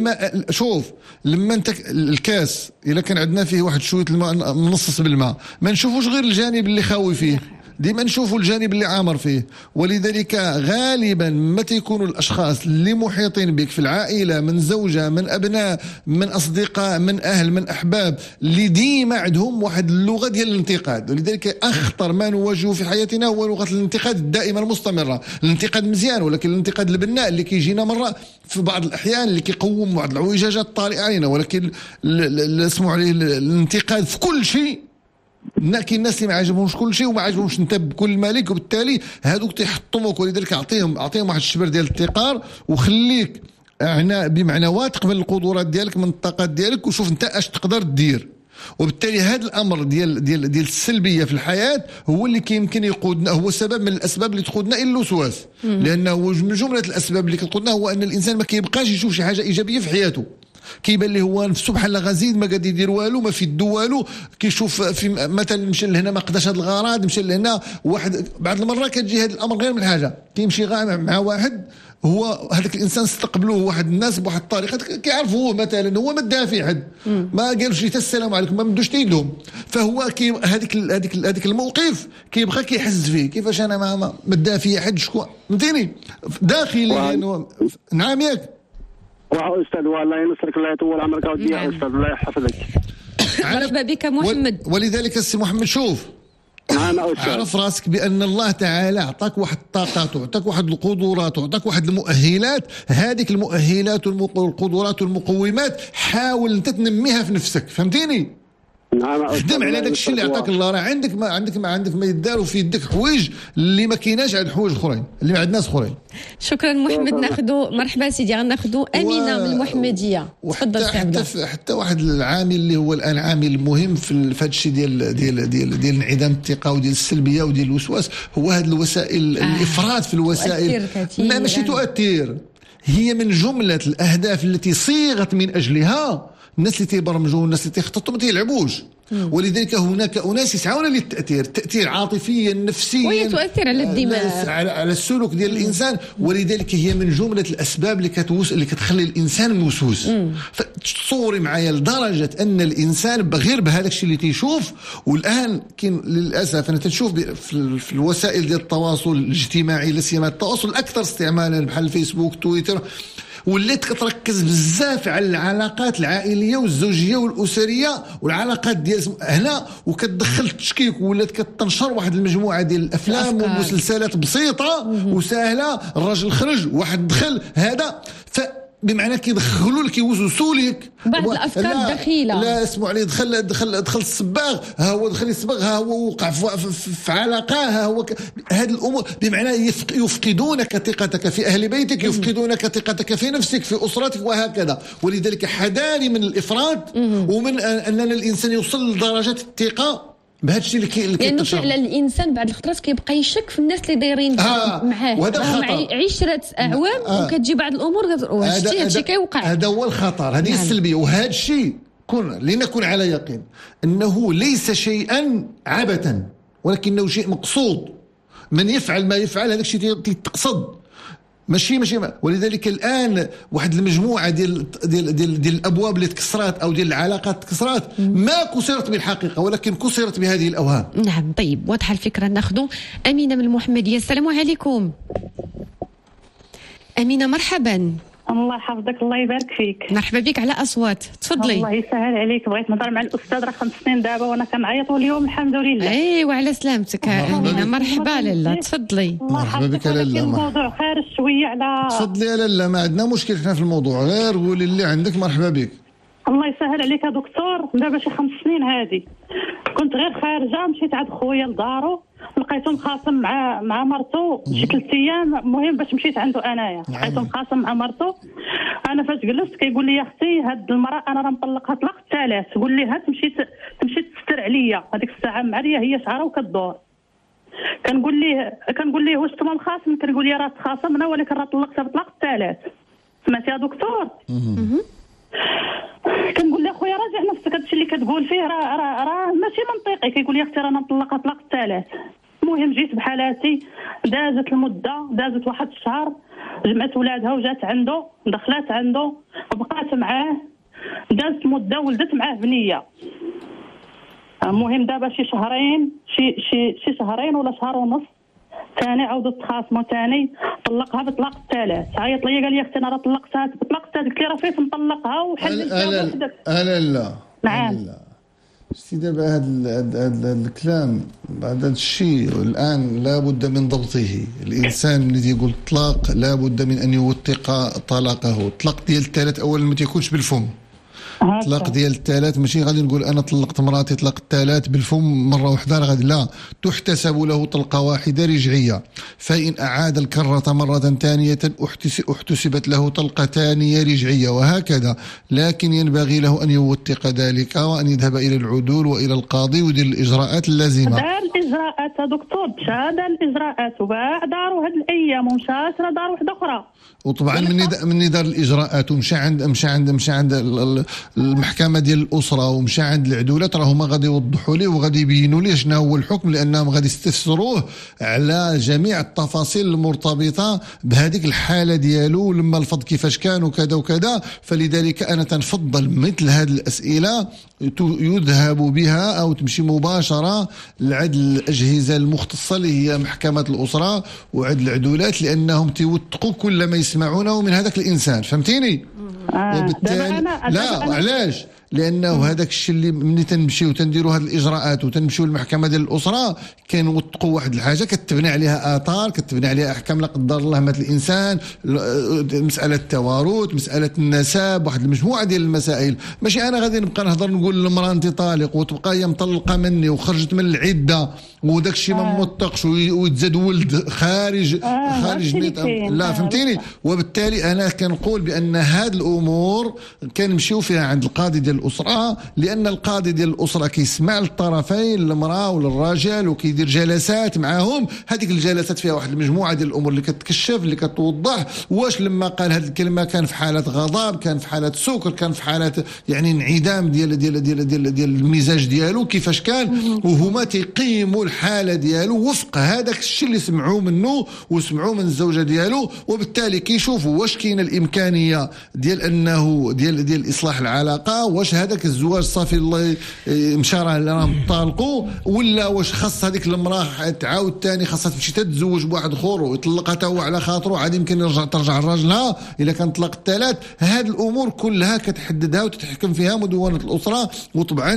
لما انت الكاس الا كان عندنا فيه واحد شويه الماء منصص بالماء، ما نشوفوش غير الجانب اللي خاوي فيه، ديما نشوفوا الجانب اللي عامر فيه. ولذلك غالبا ما تيكونوا الاشخاص اللي محيطين بك في العائله، من زوجه، من ابناء، من اصدقاء، من اهل، من احباب، اللي ديما عندهم واحد اللغه ديال الانتقاد. ولذلك اخطر ما نواجهه في حياتنا هو لغه الانتقاد الدائمه المستمره. الانتقاد مزيان، ولكن الانتقاد البناء اللي كيجينا مره في بعض الاحيان اللي كيقوم بعض العوجاجات الطارئه علينا، ولكن اسموا عليه الانتقاد في كل شيء. كاين الناس اللي ما عجبهمش كل شيء وما عجبهمش انت بكل مالك، وبالتالي هذوك تيحطموك. ولذلك اعطيهم واحد الشبر ديال الاتقار، وخليك بمعنى واثق من القدرات ديالك، من الطاقات ديالك، وشوف انت اش تقدر دير. وبالتالي هذا الامر ديال السلبيه في الحياه هو اللي كيمكن يقودنا، هو سبب من الاسباب اللي تقودنا الى الوسواس. لانه من جمله الاسباب اللي كتقودنا هو ان الانسان ما كيبقاش يشوف شي حاجه ايجابيه في حياته، كيبان ليه هو نفسه بحال غزيد، ما قادر يدير والو، ما في يدو والو. كيشوف في مثلا مشى لهنا ما قداش هذا الغرض، مشى لهنا واحد بعض المرات كتجي هذا الامر غير من حاجه، كيمشي غامع مع واحد، هو هذاك الانسان استقبلوه واحد الناس بواحد الطريقه كيعرفوه، مثلا هو ما دا في حد، ما قالوش حتى السلام عليكم، ما مدوش يدهم، فهو هذيك الموقف كيبقى كيحس فيه كيفاش انا ما دا في حد، شكون فهمتيني داخليا. نعم ياك أستاذ، والله ينصرك، الله يطول عمرك ودي يا أستاذ، الله يحفظك. مرحبا بك محمد. ولذلك السي محمد شوف، عرف راسك بأن الله تعالى أعطاك واحد الطاقات، وأعطاك واحد القدرات، وأعطاك واحد المؤهلات. هذيك المؤهلات والقدرات والمقومات حاول أنت تنميها في نفسك، فهمتيني؟ خدم على داك الشيء اللي عطاك الله. راه عندك ما يدار في يدك حوايج اللي ما كايناش عند حوايج اخرين، اللي عند ناس اخرين. شكرا محمد. ناخذوا مرحبا سيدي، غناخذوا امينه من المحمديه. تفضل حتى واحد العامل اللي هو الان عامل مهم في هذا الشيء ديال انعدام الثقه وديال السلبيه وديال الوسواس، هو هذه الوسائل، الافراط في الوسائل. ماشي تؤثر، هي من جمله الاهداف التي صيغت من اجلها. الناس اللي تيبرمجوا والناس اللي تيخططوا ما تيلعبوش. ولذلك هناك اناس يسعون للتاثير، تاثير عاطفيا نفسيا، وهي تؤثر على الدماغ، على السلوك ديال الانسان. ولذلك هي من جمله الاسباب اللي كتخلي الانسان موسوس. فتصوري معايا لدرجه ان الانسان غير بهذاك الشيء اللي تيشوف. والان كاين للاسف انا تنشوف في الوسائل ديال التواصل الاجتماعي، لا سيما التواصل الاكثر استعمالا بحال الفيسبوك، تويتر، ولات كتركز بزاف على العلاقات العائليه والزوجيه والاسريه والعلاقات ديال هنا، وكتدخل التشكيك، ولات كتنشر واحد المجموعه ديال الافلام والمسلسلات بسيطه وسهله. الراجل خرج، واحد دخل، هذا بمعنى كيدخلوا لك يوسوسوا لك بعض الافكار الدخيله. لا اسمعوا عليه، دخل الصباغ، ها هو دخل الصباغ، ها هو وقع في علاقه، ها هو هذه الامور بمعنى يفقدونك ثقتك في اهل بيتك، يفقدونك ثقتك في نفسك في اسرتك وهكذا. ولذلك حذاري من الافراط ومن ان الانسان يوصل لدرجه الثقه بهذا الشيء اللي لانه فعلا الانسان بعد الخطرات كيبقى يشك في الناس اللي دايرين معاه، وهذا الخطر. عشرة اعوام وكتجي بعد الامور واش هذا الشيء كيوقع. هذا هو الخطر، هذه السلبيه. وهذا الشيء لنكن على يقين انه ليس شيئا عبثا، ولكنه شيء مقصود. من يفعل ما يفعل هذا الشيء تقصد، ماشي ولذلك الان واحد المجموعه ديال الابواب اللي تكسرات او ديال العلاقات تكسرات، ما كسرت بالحقيقه ولكن كسرت بهذه الاوهام. نعم. طيب واضحه الفكره. ناخذ امينه من المحمديه. السلام عليكم امينه. مرحبا. الله يحفظك، الله يبارك فيك. مرحبا بك على اصوات، تفضلي. الله يسهل عليك. بغيت نهضر مع الاستاذ، راه 5 سنين دابا وانا كنعيط اليوم الحمد لله. ايوا على سلامتك امينه. مرحبا لاله، تفضلي. مرحبا بك لاله. الموضوع خارج شويه على تفضلي يا لاله، ما عندنا مشكل حنا في الموضوع، غير قولي اللي عندك. مرحبا بك. الله يسهل عليك يا دكتور. دابا شي 5 سنين هذه كنت غير خارجه، مشيت عند خويا لدارو، لقيته مخاصم مع مرته شي 3 ايام. المهم باش مشيت عنده انايا، لقيته مخاصم مع مرته. انا فاش جلست كيقول لي يا اختي هاد المراه انا راه مطلقها طلاق الثالث، قول لي هات تمشي تستر عليا. هذيك الساعه معريه هي شعره وكدور. كنقول ليه واش انتما مخاصم؟ كنقول لي راه تخاصمنا ولكن راه طلقتها بطلاق الثالث. سمعتي يا دكتور؟ كنقول له خويا راجع نفسك، هادشي اللي كتقول فيه راه ماشي منطقي. كيقول لي اختي رانا مطلقه طلاق الثالث. المهم جيت بحالاتي، دازت المده، دازت واحد الشهر، جمعت ولادها وجات عنده، دخلت عنده وبقات معاه، دازت مده ولدت معاه بنيه. المهم دابا شي شهرين، شي شهرين ولا شهر ونص ثاني عاودت تخاصموا ثاني، طلقها بطلاق الثالث. عيط لي قال لي اختي انا راه طلقتها بطلاق الثالث. قلت لي راه فين مطلقها وحللتها وحدك. لا نعم. شتي دابا هذا الكلام بعد هذا الشيء الان لابد من ضبطه. الانسان اللي يقول طلاق لابد من ان يوثق طلاقه. الطلاق ديال الثالث اولا ما تيكونش بالفم. طلاق ديال الثلاث ماشي غادي نقول انا طلقت مراتي طلاق الثلاث بالفم مره واحده، غادي لا، تحتسب له طلقه واحده رجعيه. فان اعاد الكره مره ثانيه احتسبت له طلقه ثانيه رجعيه، وهكذا. لكن ينبغي له ان يوثق ذلك وان يذهب الى العدول والى القاضي ويدير الاجراءات اللازمه. دار الاجراءات يا دكتور، مشى دار الاجراءات وباع دارو هاد الايام ومشات دار واحده اخرى. وطبعا من دار الاجراءات ومشى عند المحكمه ديال الاسره ومشى عند العدولات، راهما غادي يوضحوا ليه وغادي يبينوا ليه شنو هو الحكم، لانهم غادي يستفسروه على جميع التفاصيل المرتبطه بهذيك الحاله ديالو، لما الفض كيفاش كان وكذا وكذا. فلذلك انا تنفضل مثل هذه الاسئله يذهب بها او تمشي مباشره لعند الاجهزه المختصه اللي هي محكمه الاسره وعند العدولات، لانهم تيوثقوا كل ما يسمعونه من هذاك الانسان. فهمتيني؟ بالتالي لا، علاش؟ لانه هذاك الشيء اللي ملي تنمشيو تنديروا هذه الاجراءات وتنمشيو للمحكمه ديال الاسره كنوثقوا واحد الحاجه كتبني عليها اثار، كتبني عليها احكام لا قدر الله مات الانسان، مساله التوارث، مساله النسب، واحد المجموعه ديال المسائل. ماشي انا غادي نبقى نهضر نقول للمراه انت طالق وتبقى هي مطلقه مني وخرجت من العده وداك الشيء ما موثقش ويتزاد ولد خارج لا، فهمتيني؟ وبالتالي انا كنقول بان هذه الامور كنمشيو فيها عند القاضي ديال الاسره، لان القاضي ديال الاسره كيسمع الطرفين المراه والراجل وكيدير جلسات معاهم. هذيك الجلسات فيها واحد المجموعه ديال الامور اللي كتكشف اللي كتوضح واش لما قال هذه الكلمه كان في حاله غضب، كان في حاله سكر، كان في حاله يعني انعدام ديال ديال ديال ديال, ديال المزاج ديالو كيفاش كان، وهما تيقيموا الحاله ديالو وفق هذاك الشيء اللي سمعوه منه وسمعوه من الزوجه ديالو. وبالتالي كيشوفوا واش كاينه الامكانيه ديال انه ديال اصلاح العلاقه، واش هذاك الزواج صافي الله مشى راهم طالقوا، ولا واش خاص هذيك المراه تعاود ثاني خاصها تمشي تتزوج بواحد اخر ويطلقها حتى هو على خاطره، عاد يمكن ترجع لراجلها الا كان طلق الثلاث. هذه الامور كلها كتحددها وتتحكم فيها مدونه الاسره. وطبعا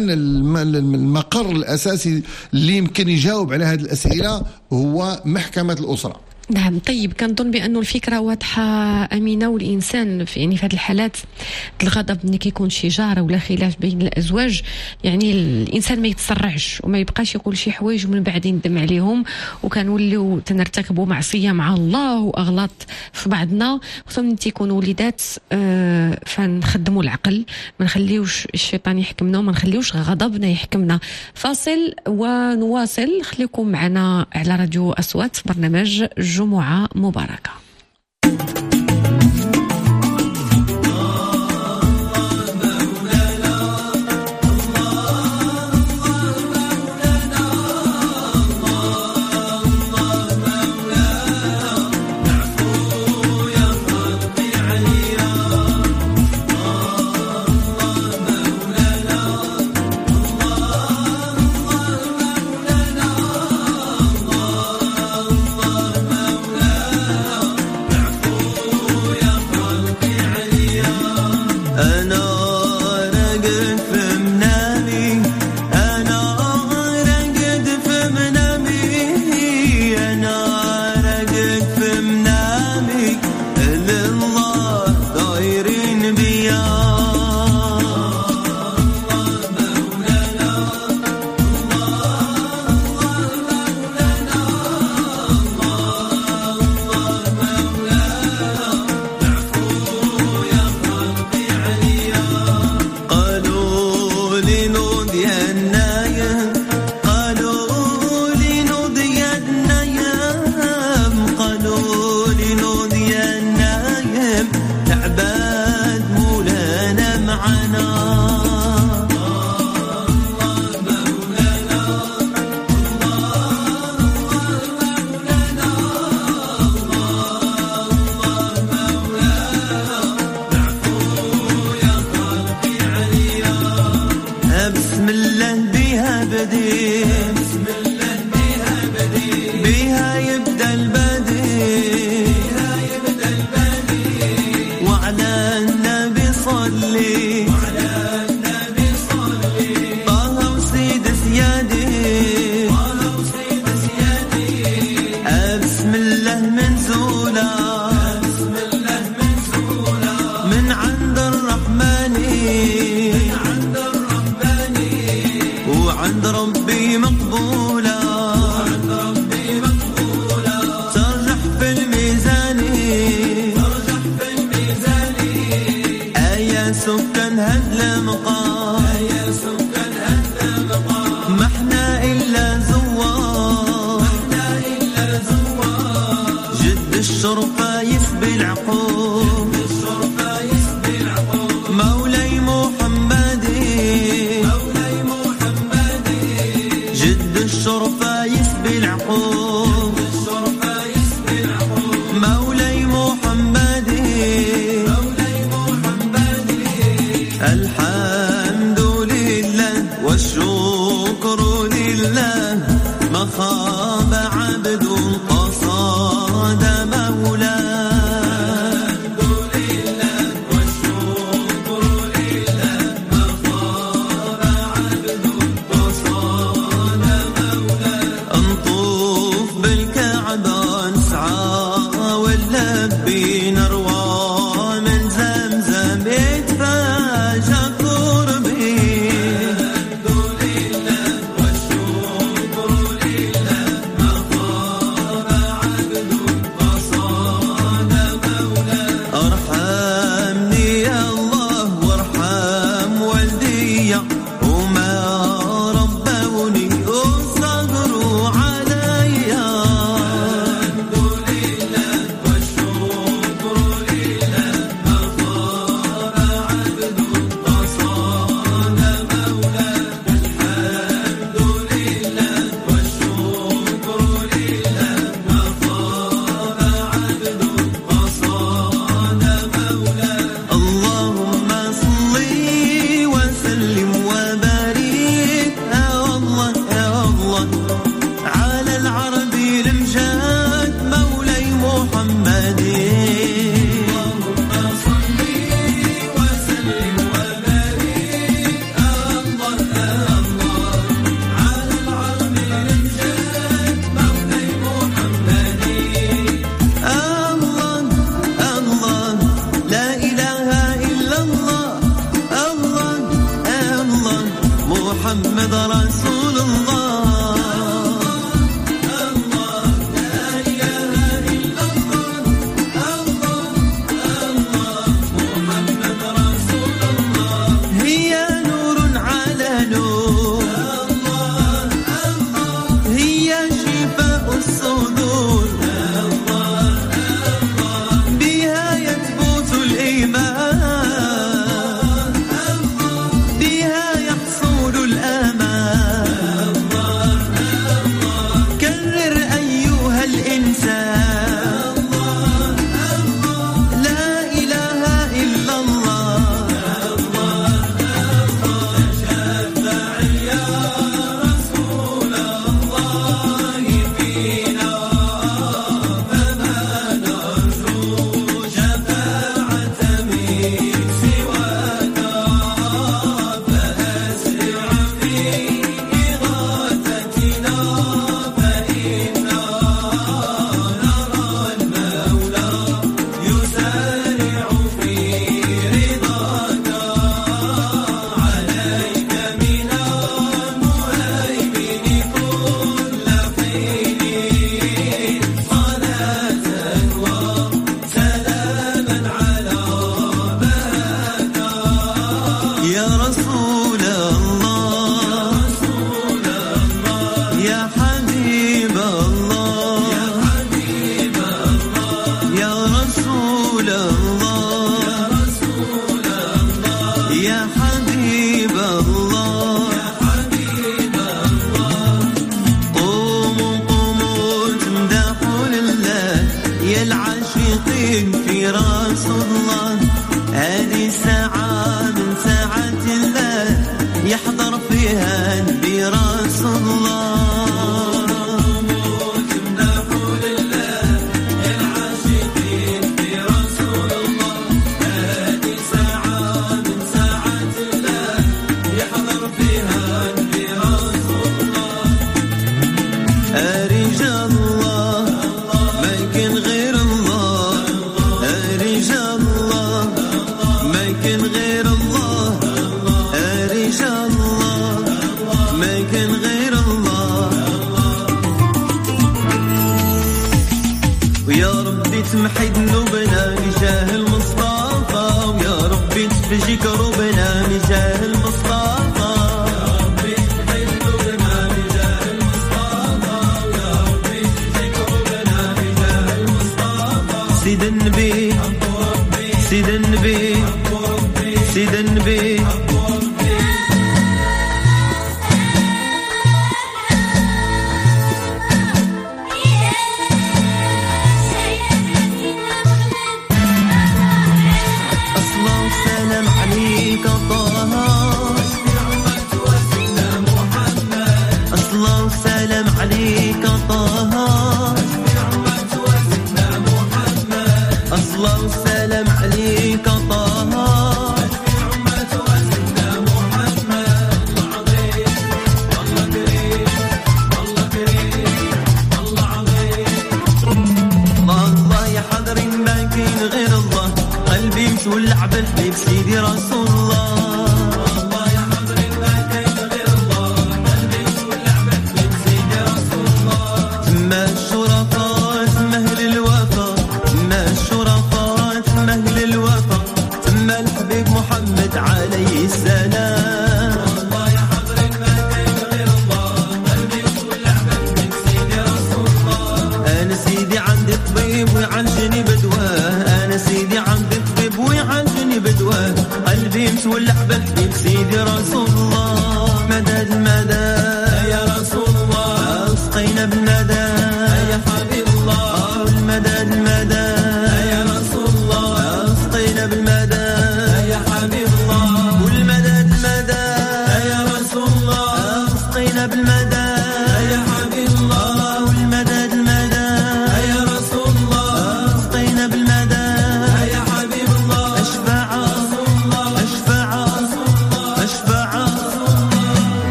المقر الاساسي اللي يمكن يجاوب على هذه الاسئله هو محكمه الاسره. نعم. طيب كنظن بأنه الفكرة واضحة أمينة، والإنسان في يعني في هذه الحالات الغضب ملي كيكون شي جارة ولا خلاف بين الأزواج، يعني الإنسان ما يتسرعش وما يبقاش يقول شي حوايج ومن بعد يندم عليهم، وكنوليو تنرتكبوا معصية مع الله وأغلاط في بعضنا، خصوصا ملي تيكونوا وليدات. فنخدموا العقل، ما نخليوش الشيطان يحكمنا وما نخليوش غضبنا يحكمنا. فاصل ونواصل، خليكم معنا على راديو أصوات برنامج جمعة مباركة. محمد رسول الله.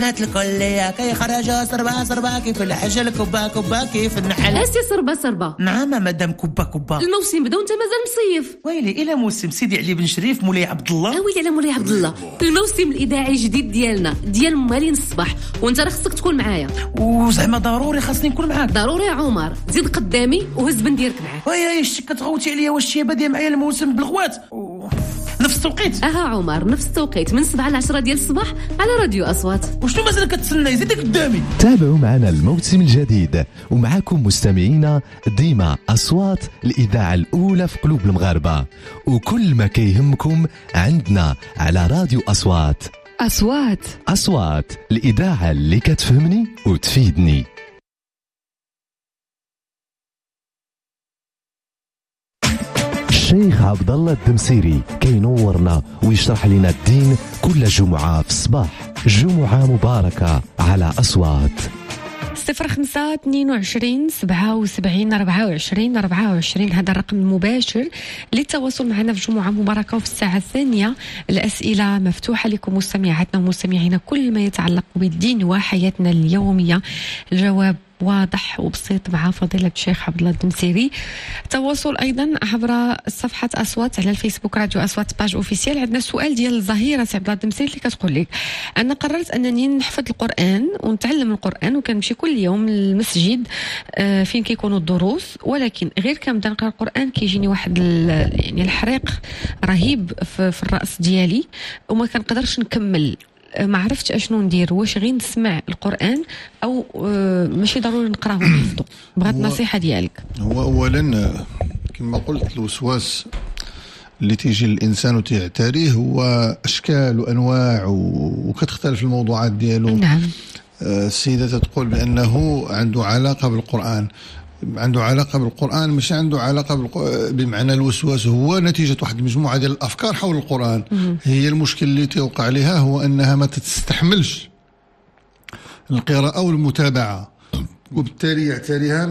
بنات الكلية كيخرجوا صربا كيف الحجل كبا كيف النحل. اسي صربا نعم مدام كبا الموسم بدا وانت مازال مصيف. ويلي الى موسم سيدي علي بن شريف مولاي عبد الله. ويلي على مولاي عبد الله. الموسم الاذاعي الجديد ديالنا ديال مالين الصباح وانت راه خصك تكون معايا. وزعما ضروري خاصني نكون معاك. ضروري يا عمر زيد قدامي وهز بنديرك معاك. ويا شتي كتغوتي عليا واش شي باديه معايا الموسم بالغوات نفس التوقيت. عمر نفس التوقيت من 7 ل 10 ديال الصباح على راديو أصوات. وشنو مازال كتسنى زيد قدامي. تابعوا معنا الموسم الجديد ومعكم مستمعينا ديما أصوات الإذاعة الأولى في قلوب المغاربة وكل ما كيهمكم عندنا على راديو أصوات. أصوات الإذاعة اللي كتفهمني وتفيدني. الشيخ عبد الله الدمسيري كينورنا ويشرح لنا الدين كل جمعة في الصباح. جمعة مباركة على أصوات. 0522 77 24 هذا الرقم المباشر للتواصل معنا في جمعة مباركة. وفي الساعة الثانية الأسئلة مفتوحة لكم مستمعاتنا ومستمعينا كل ما يتعلق بالدين وحياتنا اليومية. الجواب واضح وبسيط مع فضيلة الشيخ عبد الله الدمسيري. تواصل أيضا عبر صفحة أصوات على الفيسبوك راديو أصوات باج أوفيسيال. عندنا سؤال ديال الظهيرة عبد الله الدمسيري اللي كتقول لك أنا قررت أنني نحفظ القرآن ونتعلم القرآن وكنمشي كل يوم للمسجد فين كيكونوا الدروس ولكن غير كنبدا نقرا القرآن كيجيني واحد يعني الحريق رهيب في الرأس ديالي وما كنقدرش نكمل. ما عرفتش اشنو ندير واش غير نسمع القرآن او ماشي ضروري نقراه ونحفظه. بغات نصيحة ديالك. هو اولا كما قلت الوسواس اللي تيجي للانسان وتعتريه هو اشكال وانواع وكتختلف الموضوعات ديالو. نعم. السيدة تقول بانه عنده علاقة بالقرآن. عنده علاقة بالقرآن مش عنده علاقة بمعنى الوسواس هو نتيجة واحد المجموعة ديال الأفكار حول القرآن. هي المشكل اللي توقع عليها هو أنها ما تستحملش القراءة والمتابعة وبالتالي يعتريها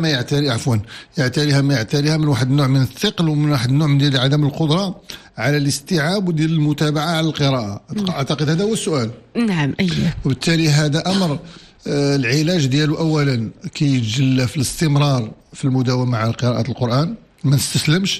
ما يعتريها من واحد النوع من الثقل ومن واحد النوع من ديال عدم القدرة على الاستيعاب وديال المتابعة على القراءة. أعتقد هذا هو السؤال. نعم أيه. وبالتالي هذا أمر العلاج ديالو اولا كيتجلى في الاستمرار في المداومه على قراءه القران ما نستسلمش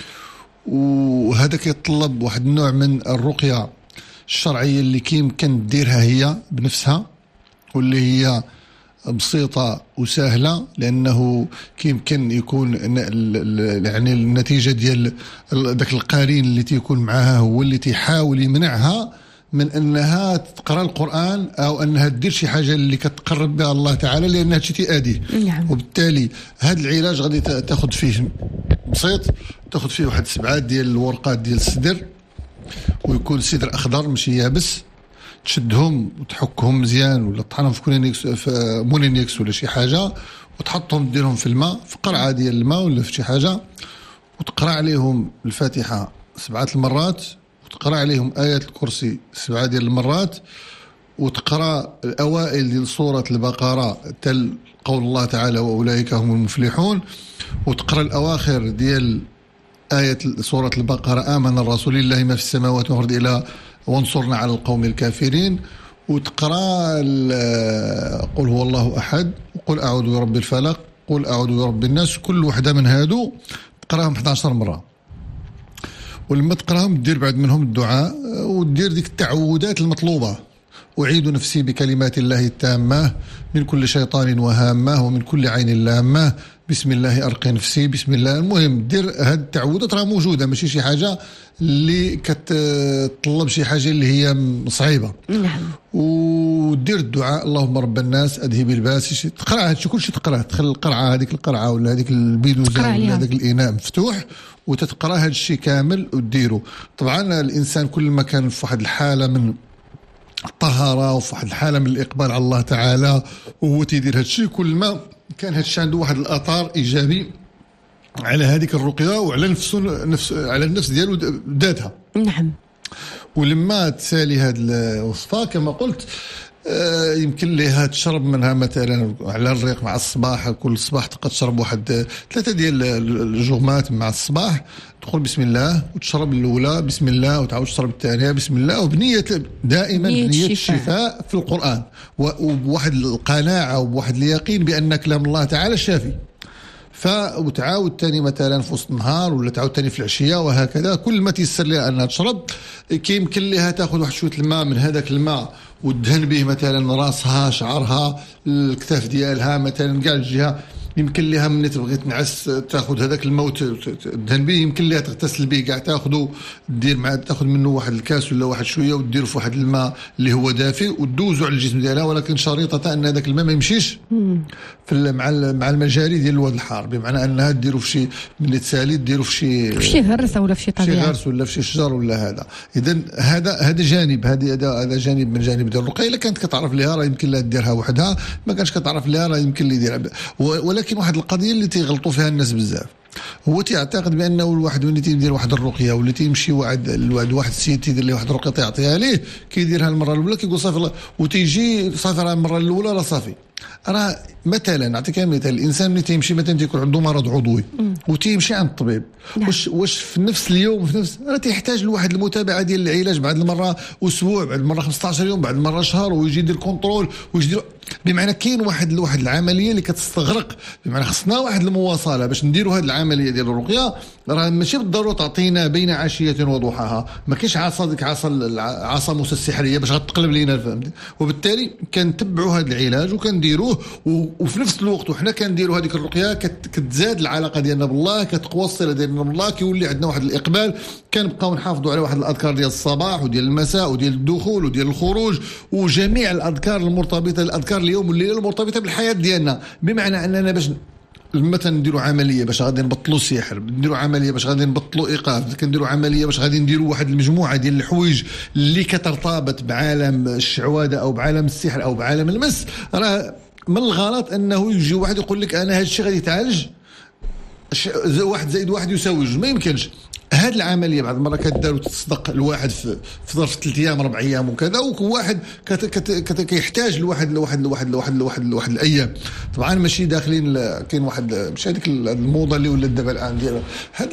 وهذا كيتطلب واحد النوع من الرقيه الشرعيه اللي كيمكن ديرها هي بنفسها واللي هي بسيطه وسهله لانه كيمكن يكون يعني النتيجه ديال داك القارين اللي تيكون معها هو اللي تيحاول يمنعها من انها تقرا القران او انها تدير شي حاجه اللي كتقرب بها الله تعالى لان هادشي تيأذيه. نعم. وبالتالي هذا العلاج غادي تاخذ فيه بسيط تاخذ فيه واحد 7 ديال الورقات ديال السدر ويكون السدر اخضر ماشي يابس تشدهم وتحكهم مزيان ولا تطحنهم في مولينيكس ولا شي حاجه وتحطهم ديرهم في الماء في قرعه ديال الماء ولا في شي حاجه وتقرا عليهم الفاتحه 7 المرات وتقرأ عليهم آيات الكرسي 7 ديال المرات وتقرأ الأوائل ديال سورة البقرة تل قول الله تعالى وأولئك هم المفلحون وتقرأ الأواخر ديال آية سورة البقرة آمن الرسول الله ما في السماوات والأرض إلى وانصرنا على القوم الكافرين وتقرأ قل هو الله أحد وقل أعوذ برب الفلق قل أعوذ برب الناس كل وحدة من هادو تقرأهم 11 مرة ولما تقراهم دير بعد منهم الدعاء ودير ديك التعوذات المطلوبة أعيد نفسي بكلمات الله التامة من كل شيطان وهامة ومن كل عين لامة بسم الله أرقي نفسي بسم الله. المهم دير هاد التعوذات راه موجودة ماشي شي حاجة اللي كتطلب شي حاجة اللي هي صعيبة. نعم. ودير الدعاء اللهم رب الناس أذهب الباس تقرأ هادشي كلشي تقرأ تدخل القرعة هذيك القرعة ولا هذيك البيدوزة ولا هذاك الإناء مفتوح وتتقرأ هذا الشيء كامل وتديره. طبعا الإنسان كل ما كان في واحد الحالة من الطهارة وفي واحد الحالة من الإقبال على الله تعالى وهو تيدير هذا الشيء كل ما كان هذا الشيء عنده واحد الآثار إيجابي على هذيك الرقية وعلى نفسه على النفس ديالو ذاتها. نعم. ولما تسالي هذه الوصفة كما قلت يمكن لها تشرب منها مثلا على الريق مع الصباح، كل صباح تبقى تشرب واحد 3 ديال الجغمات مع الصباح، تقول بسم الله وتشرب الاولى بسم الله وتعاود تشرب الثانيه بسم الله، وبنيه دائما بنيه الشفاء في القران، وبواحد القناعه وبواحد اليقين بان كلام الله تعالى شافي. وتعاود تاني مثلا في وسط النهار ولا تعاود تاني في العشيه، وهكذا كل ما تيسر لها انها تشرب. كيمكن لها تاخذ واحد شويه الماء من هذاك الماء وتدهن به مثلا راسها، شعرها، الكتاف ديالها مثلا كاع الجهه. يمكن لها من تبغي تنعس تاخذ هذاك الماء تدهن به، يمكن لها تغتسل به كاع، تاخذه دير مع تاخذ منه واحد الكاس ولا واحد شويه وديروا في واحد الماء اللي هو دافئ وتدوزوا على الجسم ديالها، ولكن شريطه ان هذاك الماء ما يمشيش في مع المجاري ديال الواد الحار، بمعنى انها ديروا في شي ملي تسالي ديروا في شي غرس ولا في شي طبيعه، شي غرس ولا في شي شجر ولا هذا. اذا هذا جانب، هذا جانب من جانب ديال الرقيه. الا كانت كتعرف لها راه يمكن لها ديرها وحدها، ما كانش كتعرف لها راه يمكن لي يديرها. ولكن واحد القضيه اللي تيغلطوا فيها الناس بزاف، هو تيعتقد بانه الواحد ملي تيدير واحد الرقيه ولا تيمشي واحد السيد تيدير له واحد الرقيه تعطيها ليه، كيديرها المره الاولى كيقول صافي الله، وتيجي صافي راه المره الاولى راه صافي. راه مثلا نعطيك مثال، الانسان ملي تيمشي مثلا تيكون عنده مرض عضوي وتيمشي عند الطبيب، واش في نفس اليوم في نفس راه تيحتاج لواحد المتابعه ديال العلاج، بعد المره اسبوع، بعد المره 15 يوم، بعد المره شهر، ويجي يدير كونترول ويجي بمعنى كاين واحد العمليه اللي كتستغرق، بمعنى خصنا واحد المواصله باش نديروا هذه العمليه ديال الرقيه. راه ماشي بالضروره تعطينا بين عشيه وضحاها، ما كاينش عصا موسى السحريه باش غتقلب لينا، فهمتي؟ وبالتالي كنتبعوا هذا العلاج وكنديروه، وفي نفس الوقت وحنا كنديروا هذيك الرقيه كتزاد العلاقه ديالنا بالله، كتقوى الصله ديالنا بالله، كيولي عندنا واحد الاقبال. كنبقاو نحافظوا على واحد الاذكار ديال الصباح وديال المساء وديال الدخول وديال الخروج، وجميع الاذكار المرتبطه، الاذكار اليوم والليله المرتبطه بالحياه ديالنا، بمعنى اننا باش مثلا نديروا عمليه باش غادي نبطلوا السحر، نديروا عمليه باش غادي نبطلوا ايقاف، كنديروا عمليه باش غادي نديروا واحد المجموعه ديال الحوايج اللي كترتبط بعالم الشعوذه او بعالم السحر او بعالم المس. راه من الغلط انه يجي واحد يقول لك انا هذا الشيء غادي يتعالج 1 زائد 1 يساوي 2، ما يمكنش. هذه العمليه بعض المرات كدار وتصدق الواحد في ظرف 3 أيام 4 أيام وكذا، وواحد كيحتاج لواحد الايام. طبعا ماشي داخلين كاين واحد مش هذيك الموضه اللي ولات دابا الان ديال هاد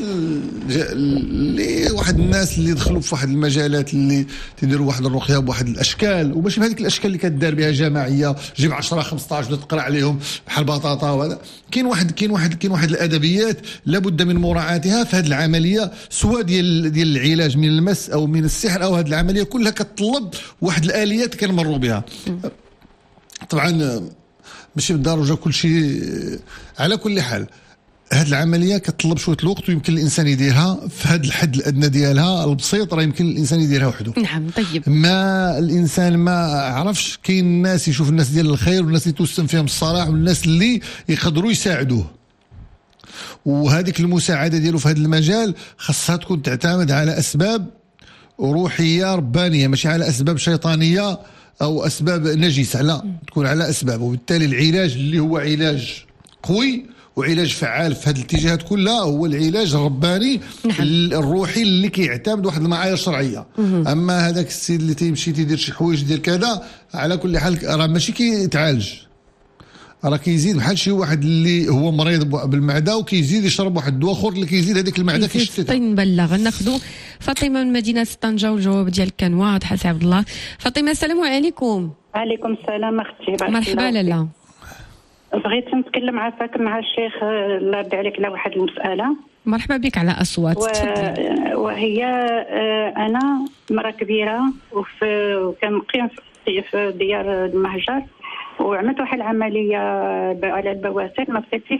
اللي واحد الناس اللي دخلوا في واحد المجالات اللي تيديروا واحد الرقيه بواحد الاشكال، وماشي بهذيك الاشكال اللي كدار بها جماعيه، جيب 10 15 تقرا عليهم بحال بطاطا وهذا. كاين واحد الادبيات لابد من مراعاتها في هذه العمليه، سواء ديال العلاج من المس او من السحر، او هذه العمليه كلها كتطلب واحد الاليات كنمروا بها. طبعا ماشي بالضروره كل شيء. على كل حال هذه العمليه كتطلب شويه الوقت، ويمكن الانسان يديرها في هذا الحد الادنى ديالها البسيط، راه يمكن الانسان يديرها وحده. نعم. طيب ما الانسان ما عرفش، كاين الناس يشوف الناس ديال الخير والناس اللي توسم فيهم الصلاح والناس اللي يقدروا يساعدوه، وهذيك المساعده ديالو في هذا المجال خاصها تكون تعتمد على اسباب روحيه ربانيه، ماشي على اسباب شيطانيه او اسباب نجسه، لا، تكون على اسباب. وبالتالي العلاج اللي هو علاج قوي وعلاج فعال في هذه الاتجاهات كلها هو العلاج الرباني الروحي اللي كيعتمد واحد المعايير شرعيه. اما هذاك السيد اللي تيمشي تيدير شي حوايج ديال كذا، على كل حال راه ماشي كيتعالج، راه كيزيد بحال شي واحد اللي هو مريض بالمعده وكيزيد يشرب واحد الدواء اخر اللي كيزيد هذيك المعده كيشتتها. نبلغ ناخذوا فاطمه من مدينه طنجه، والجواب ديالك كان واضح سي عبد الله. فاطمه السلام عليكم. وعليكم السلام اختي. مرحبا لاله. بغيت نتكلم عافاك مع الشيخ الله يرضي عليك على واحد المساله. مرحبا بك على اصوات. وهي انا مراه كبيره وكنقيم في ديار المهجر، وعملت واحد العمليه على البواسير، ما بقيتش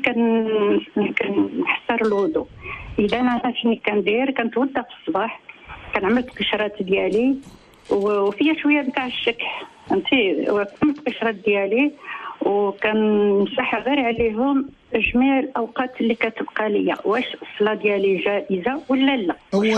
كنحسر الوضوء. اذا انا شنو كندير؟ كنتوضا في الصباح، كنعمل القشرات ديالي وفيها شويه نتاع الشكح، فهمتي، وكنعمل القشرات ديالي وكنمسح غير عليهم جميع الاوقات اللي كتبقى ليا. واش الصلاه ديالي جائزه ولا لا؟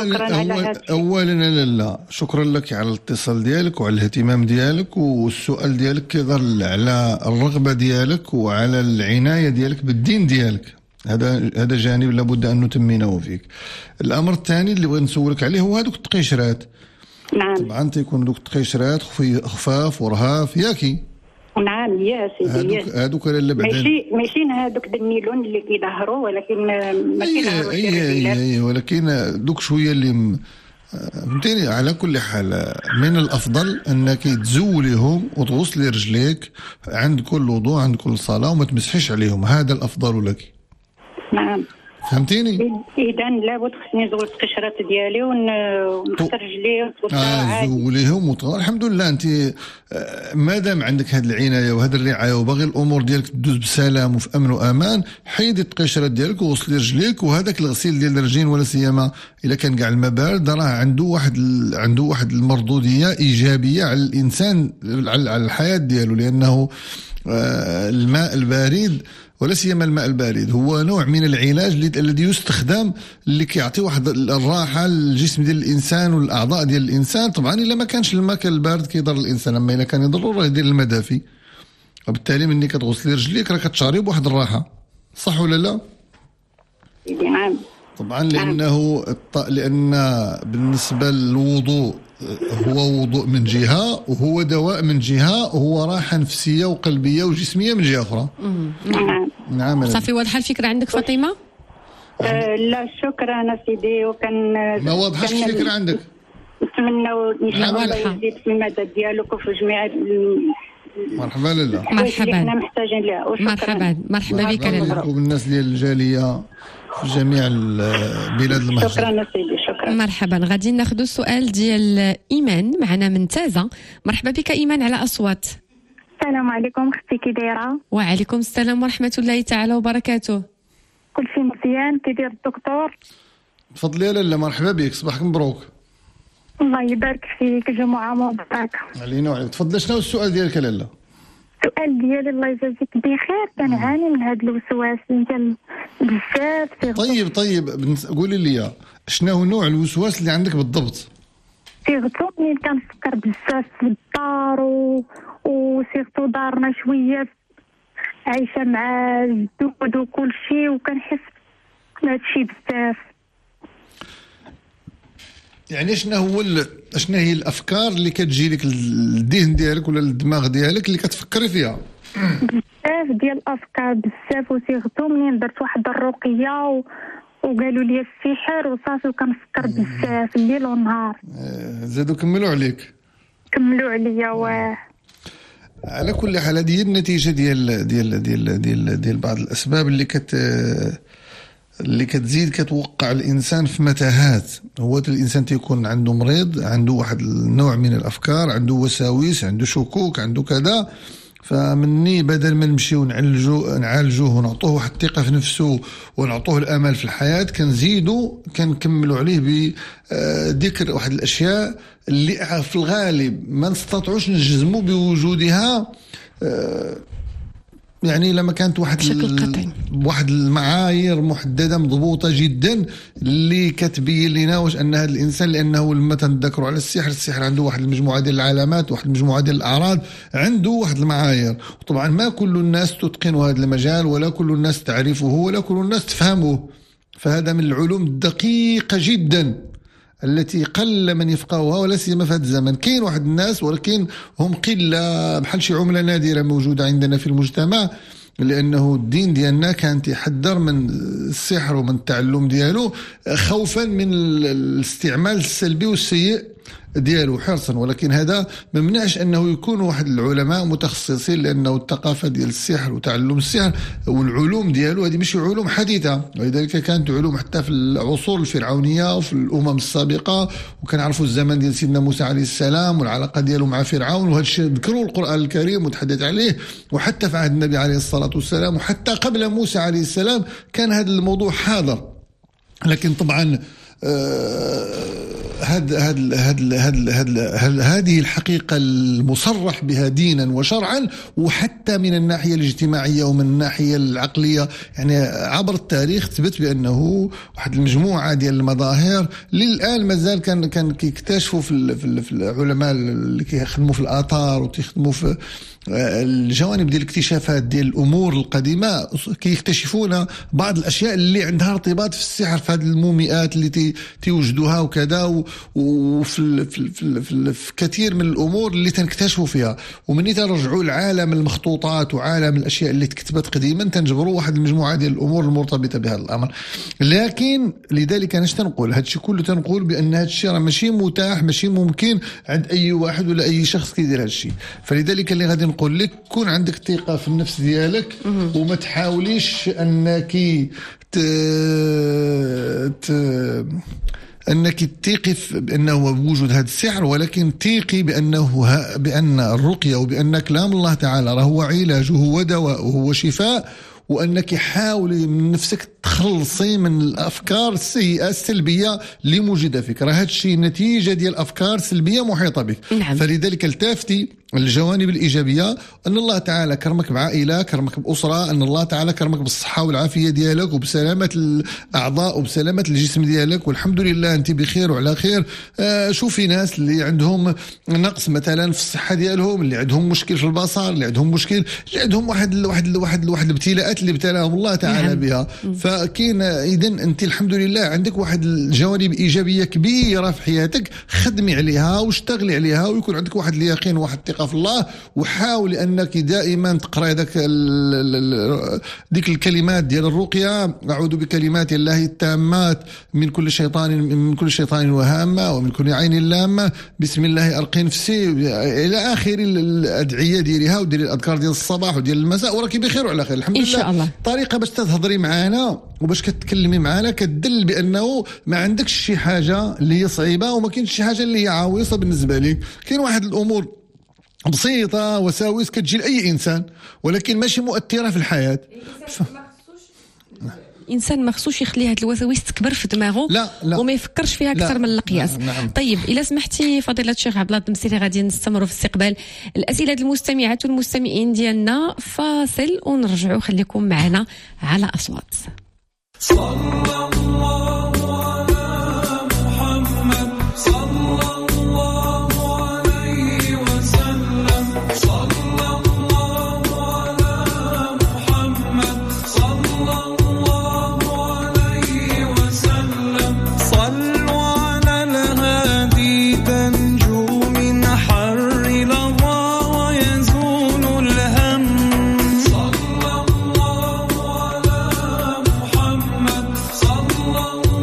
اولا لا، شكرا لك على الاتصال ديالك وعلى الاهتمام ديالك، والسؤال ديالك كيظهر على الرغبه ديالك وعلى العنايه ديالك بالدين ديالك. هذا جانب لابد ان نتمنه فيك. الامر الثاني اللي بغيت نسولك عليه هو هذوك التقشرات. نعم. طبعا تيكون دوك التقيشرات خفاف ورهاف ياكي. نعم يا سيدي. هادوك اللي بعدين ماشي هادوك النيلون اللي كيظهروا، ولكن ما كيظهروش. ولكن دوك شويه اللي فهمتيني. على كل حال من الافضل انك تزوليهم وتغسلي رجليك عند كل وضوء عند كل صلاه وما تمسحيش عليهم، هذا الافضل لك. نعم فهمتيني؟ اذا لابد خصني نزول القشرات ديالي ونغسل رجلي زوليهم الحمد لله. انت مادام عندك هذه العنايه وهذه الرعايه وباغي الامور ديالك تدوز بسلام وفي امن وامان، حيدي القشرات ديالك وغسلي رجليك. وهذاك الغسيل ديال الرجلين ولا سيما الا كان كاع الماء بارد راه عنده واحد المردوديه ايجابيه على الانسان على الحياه ديالو، لانه الماء البارد ولا سيما الماء البارد هو نوع من العلاج الذي يستخدم اللي كيعطي واحد الراحه للجسم ديال الانسان والاعضاء ديال الانسان. طبعا الا ما كانش الماء البارد كيضر الانسان، اما الا كان يضر راه يدير الماء دافي، وبالتالي ملي كتغسلي رجليك راه كتشعري بواحد الراحه. صح ولا لا؟ نعم طبعا لان بالنسبه للوضوء هو وضوء من جهه وهو دواء من جهه وهو راحه نفسيه وقلبيه وجسميه من جهه اخرى. نعم. صافي واضحه الفكره عندك فاطمه؟ لا شكرا سيدي. وكان ما واضحش الفكره عندك. نتمنوا ان شاء الله يزيد في المدى ديالك وفي جميع مرحبا لاله. مرحبا. احنا محتاجين لها. مرحبا بك لاله. وبالناس ديال الجاليه في جميع البلاد المهجره. شكرا سيدي. شكرا. مرحبا. غادي ناخذ السؤال ديال ايمان معنا من تازه. مرحبا بك ايمان على اصوات. السلام عليكم اختي، كي دايره؟ وعليكم السلام ورحمه الله تعالى وبركاته. كل شيء مزيان. كيدير الدكتور؟ تفضلي يا لاله. مرحبا بك. صباحك مبروك. الله يبارك فيك. جمعه مباركه علينا وعليك. تفضل. شنو السؤال ديالك لاله؟ السؤال ديالي الله يجازيك بخير، كنعاني من هذا الوسواس ديال بزاف. طيب قولي لي شنو نوع الوسواس اللي عندك بالضبط؟ سيرتو ملي كنفكر بزاف في الدار وسيرتو دارنا شويه عايشه مع الجدود وكل شيء، وكنحس بهذا الشيء بزاف. يعني شنو هي الافكار اللي كتجي لك للذهن ديالك ولا للدماغ ديالك اللي كتفكري فيها؟ بزاف ديال الافكار بزاف، وسيرتو منين درت واحد الرقيه وقالوا لي السحر وصافي، وكنفكر بزاف الليل والنهار. زادوا كملوا عليك. كملوا عليا. على كل حال هذه النتيجه ديال بعض الاسباب اللي كتزيد كتوقع الانسان في متاهات. هو الانسان تيكون عنده مريض، عنده واحد النوع من الافكار، عنده وساوس، عنده شكوك، عنده كذا. فمني بدل ما نمشيو نعالجوه ونعطوه واحد الثقه في نفسه ونعطوه الامل في الحياه، كنكملوا عليه بذكر واحد الاشياء اللي في الغالب ما نستطيعوش نجزموا بوجودها. يعني لما كانت واحد المعايير محدده مضبوطه جدا اللي كتبين لنا واش ان هذا الانسان، لانه لما تنذكروا على السحر عنده واحد المجموعه ديال العلامات، واحد المجموعه ديال الاعراض، عنده واحد المعايير. وطبعا ما كل الناس تتقن هذا المجال ولا كل الناس تعرفه ولا كل الناس تفهمه. فهذا من العلوم الدقيقه جدا التي قل من يفقهها ولا سيما في هذا الزمن. كاين واحد الناس ولكن هم قله، بحال شي عمله نادره موجوده عندنا في المجتمع، لانه الدين ديالنا كان يحذر من السحر ومن التعلم ديالو خوفا من الاستعمال السلبي والسيء ديالو حرصا. ولكن هذا ما منعش انه يكون واحد العلماء متخصصين، لانه الثقافه ديال السحر وتعلم السحر والعلوم ديالو هذه مش علوم حديثه، ولذلك كانت علوم حتى في العصور الفرعونيه وفي الامم السابقه. وكنعرفوا الزمن ديال سيدنا موسى عليه السلام والعلاقه ديالو مع فرعون، وهذا الشيء ذكروا القران الكريم وتحدث عليه. وحتى في عهد النبي عليه الصلاه والسلام وحتى قبل موسى عليه السلام كان هذا الموضوع حاضر. لكن طبعا هذه الحقيقة المصرح بها دينا وشرعا، وحتى من الناحية الاجتماعية ومن الناحية العقلية. يعني عبر التاريخ ثبت بأنه واحد المجموعة ديال المظاهر للآن مازال كان كيكتشفوا في العلماء اللي كيخدموا في الآثار وتخدموا في الجوانب ديال الاكتشافات ديال الامور القديمه كيكتشفون بعض الاشياء اللي عندها ارتباط في السحر، في هذه المومئات اللي تيوجدوها وكذا، في كثير من الامور اللي تنكتشفوا فيها. ومن ترجعوا لعالم المخطوطات وعالم الاشياء اللي تكتبت قديما تنجبروا واحد المجموعه ديال الامور المرتبطه بهذا الامر. لكن لذلك انا تنقول هذا الشيء كله، تنقول بان هذا الشيء راه ماشي متاح، ماشي ممكن عند اي واحد ولا اي شخص كيدير هذا الشيء. فلذلك اللي غادي نقول لك كون عندك ثقة في النفس ديالك وما تحاوليش انك انك تيقي بانه وجود هذا السحر، ولكن تيقي بان الرقية وبان كلام الله تعالى هو علاج وهو دواء وهو شفاء، وانك حاولي من نفسك تخلصي من الافكار السيئه السلبيه اللي موجوده فيك. راه هذا الشيء نتيجه ديال افكار سلبيه محيطه بك. نعم. فلذلك التافتي الجوانب الايجابيه، ان الله تعالى كرمك بعائله، كرمك باسره، ان الله تعالى كرمك بالصحه والعافيه ديالك وبسلامه الاعضاء وبسلامه الجسم ديالك، والحمد لله انت بخير وعلى خير. شوفي ناس اللي عندهم نقص مثلا في الصحه ديالهم، اللي عندهم مشكل في البصر، اللي عندهم مشكل، اللي عندهم واحد الابتلاءات اللي ابتلاهم الله تعالى بها. فكاين اذا انت الحمد لله عندك واحد الجوانب ايجابيه كبيره في حياتك، خدمي عليها واشتغلي عليها، ويكون عندك واحد اليقين وواحد الثقه في الله. وحاولي انك دائما تقراي ديك الكلمات ديال الرقيه: اعوذ بكلمات الله التامات من كل شيطان وهامه ومن كل عين لامه، بسم الله ارقي نفسي، الى اخر الادعيه ديالها وديال الاذكار ديال الصباح وديال المساء، وراكي بخير وعلى خير الحمد لله. ان شاء الله. طريقه باش تهضري معنا وباش كتكلمي معنا كتدل بانه ما عندكش شي حاجه اللي هي صعيبه، وما كاينش شي حاجه اللي هي عويصه بالنسبه لك. كاين واحد الامور بسيطه وساوس كتجي لاي انسان، ولكن ماشي مؤثره في الحياه. الانسان ما خصوش يخلي هاد الوساوس تكبر في دماغه، لا. وما يفكرش فيها اكثر من القياس. نعم. طيب الا سمحتي فضيله الشيخ عبد الله الدمسيري، غادي نستمروا في استقبال الاسئله المستمعات والمستمعين ديالنا. فاصل ونرجعوا، خليكم معنا على اصوات. صلى الله على محمد صلى الله عليه وسلم، صلى الله على محمد صلى الله عليه وسلم، صلوا على الهادي تنجو من حر لظى ويزول الهم، صلى الله على محمد صلى الله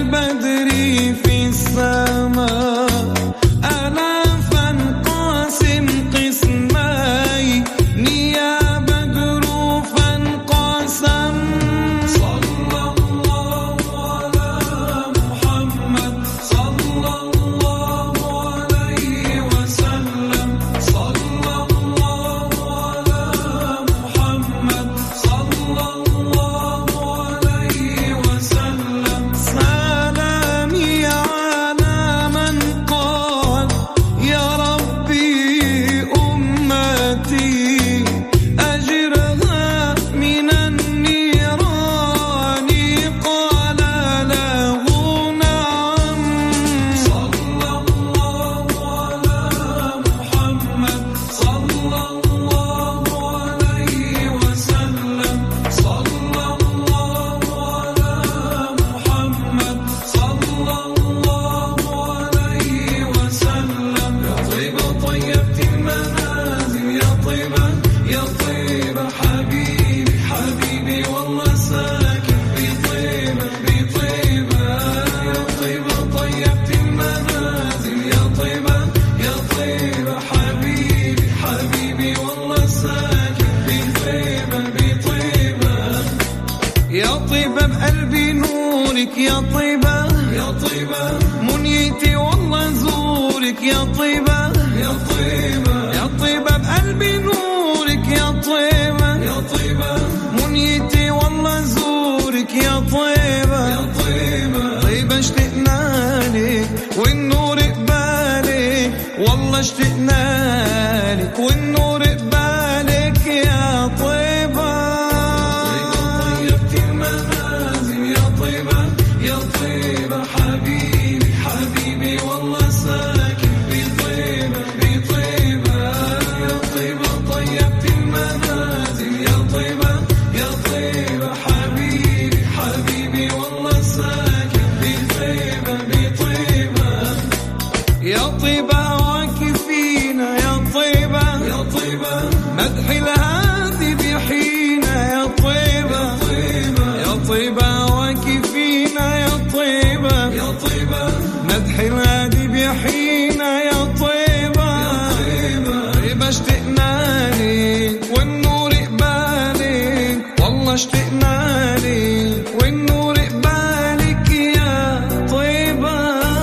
كالبدر في السماء ألافا قاسم قسمي يا بدر فانقسم صلى الله على محمد صلى الله عليه وسلم صلى الله على محمد صلى الله عليه وسلم سلامي على من قال يا ربي أمتي أجرها من النيران قال له نعم صلى الله على محمد صلى الله عليه وسلم صلى الله على محمد صلى الله عليه وسلم يا طيبة طيبت المنازل يا طيبة يا طيبة حبيبي حبيبي والله ساكن بطيبة بطيبة يا طيبة طيبت المنازل يا طيبة يا طيبة حبيبي حبيبي والله ساكن بطيبة بطيبة يا طيبة بقلبي نورك يا طيبة يا طيبة منيتي والله زورك يا طيبة يا طيبة يا طيبة بقلبي نورك يا طيبة يا طيبة منيتي والله زورك يا طيبة يا طيبة طيبة اشتقنا لك والنور قبالك والله اشتقنا لك والنور قبالك يا طيبة طيبت المنازل يا طيبة يا طيبة حبيبي حبيبي والله ساكن بطيبة بطيبة يا طيبة طيبت المنازل يا طيبة يا طيبة حبيبي حبيبي والله ساكن بطيبة بطيبة يا طيبة واكفينا يا طيبة يا طيبة مدح الهادي بحينا يا طيبة يا طيبة واكفينا يا طيبة يا طيبة مدح الهادي بحينا يا طيبة طيبة اشتقنا لك والنور قبالك والله اشتقنا لك والنور قبالك يا طيبة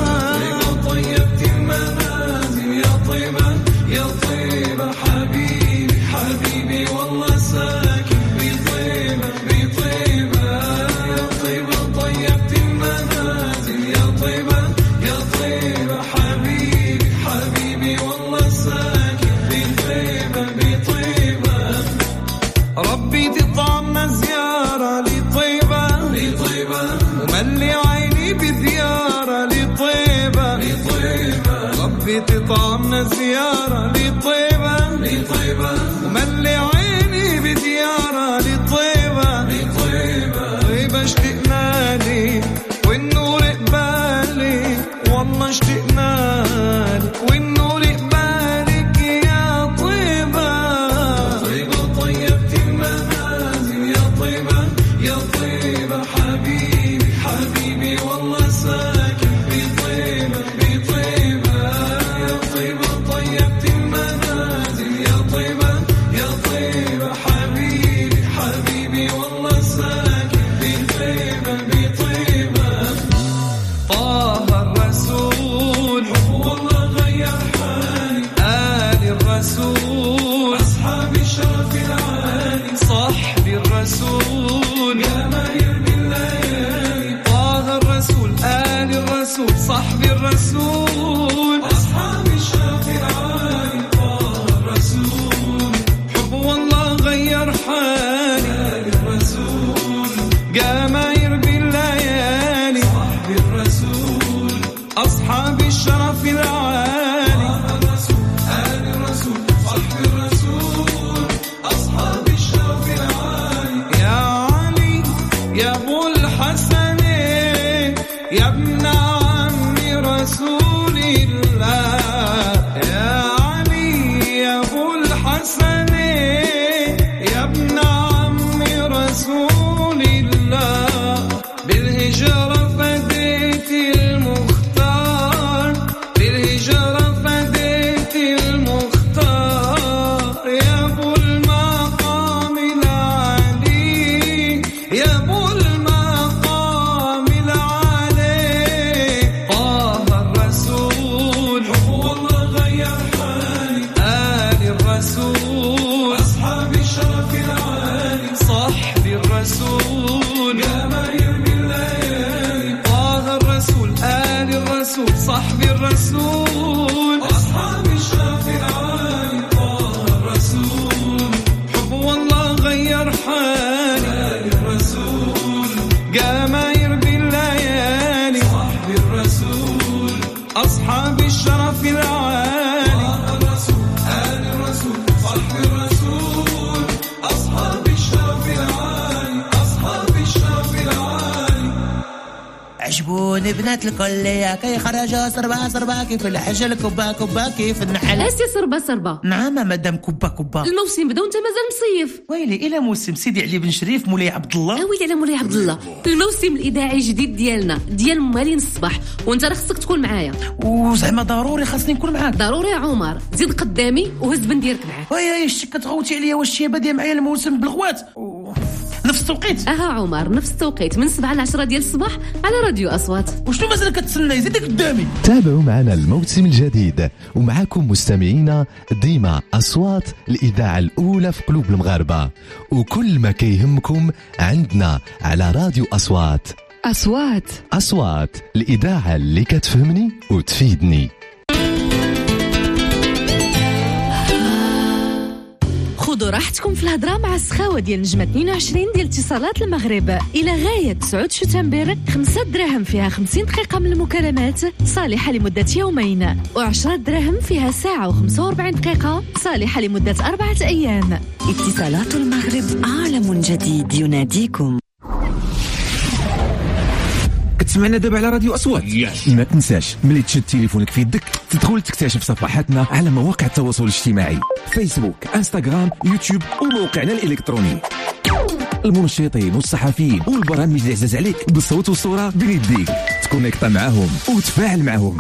طيبت المنازل يا طيبة يا طيبة حبيبي حبيبي والله ساكن بطيبة بطيبة يا طيبة طيبت المنازل يا طيبة يا طيبة حبيبي حبيبي والله ساكن بطيبة بطيبة ربي تطعمنا زيارة لطيبة لطيبة وملي عيني بديارة لطيبة لطيبة ربي تطعمنا زيارة لطيبة لطيبة وملي عيني بديارة لطيبة لطيبة طيبة اشتقنا لك والنور قبالك والله اشتقنا لك والنور قبالك يا طيبة طيبة طيبت المنازل يا طيبة يا طيبة حبيبي حبيبي والله ساكن بطيبة بطيبة يا طيبة طيبت المنازل يا طيبة يا طيبة حبيبي حبيبي والله ساكن بطيبة بطيبة طه الرسول والله غير حالي آل الرسول أصحاب الشرف العالي صحب الرسول يا ما يرمي الليالي طه الرسول آل الرسول صحب الرسول أصحاب الشرف العالي طه الرسول حب والله غير حالي آل الرسول جماهير بالليالي صحب الرسول أصحاب الشرف العالي آل الرسول صحب الرسول أصحاب الشرف العالي يا علي يا أبو الحسن يا ابن عم رسول الله يا علي يا أبو الحسن يا ابن عم رسول الله بالهجرة فديت الرسول صاحبي الرسول أصحاب الشرف العالي طه الرسول حب والله غير حالي الرسول جماير بالليالي صاحبي الرسول أصحاب الشرف العالي طه الرسول آل الرسول صاحبي الرسول أصحاب الشرف العالي أصحاب الشرف العالي عجبوني بنات الكلية كي خرجوا صربا صربا كيف الحجل كبا كبا كيف النحل. اسي صربا صربا. نعم مدام كبا كبا. الموسم بدا وانت مازال مصيف. ويلي الى موسم سيدي علي بن شريف مولاي عبد الله. ويلي على مولاي عبد الله. الموسم الاذاعي الجديد ديالنا ديال مالين الصباح وانت راه خصك تكون معايا. وزعما ضروري خاصني نكون معاك. ضروري يا عمر زيد قدامي وهز بنديرك معاك. ويا شتي كتغوتي عليا واش هي باديه معايا الموسم بالغوات نفس التوقيت. عمر نفس التوقيت من 7 ل 10 ديال الصباح على راديو أصوات. وشنو مازال كتسنى زيد قدامي. تابعوا معنا الموسم الجديد ومعكم مستمعينا ديما أصوات الإذاعة الأولى في قلوب المغاربة وكل ما كيهمكم عندنا على راديو أصوات. أصوات الإذاعة اللي كتفهمني وتفيدني. خذوا راحتكم في الهضره مع السخاوه ديال نجمه 22 ديال اتصالات المغرب الى غايه 9 شتنبر 5 دراهم فيها 50 دقيقه من المكالمات صالحه لمده يومين و10 دراهم فيها ساعه و45 دقيقه صالحه لمده 4 أيام. اتصالات المغرب عالم جديد يناديكم. كتسمعنا دابا على راديو أصوات. ما تنساش ملي تشد تليفونك في يدك تدخل تكتشف صفحاتنا على مواقع التواصل الاجتماعي فيسبوك انستغرام يوتيوب وموقعنا الإلكتروني. المنشطين والصحفيين والبرامج اللي عزاز عليك بالصوت والصورة بين يديك تكونيكتا معاهم وتفاعل معاهم.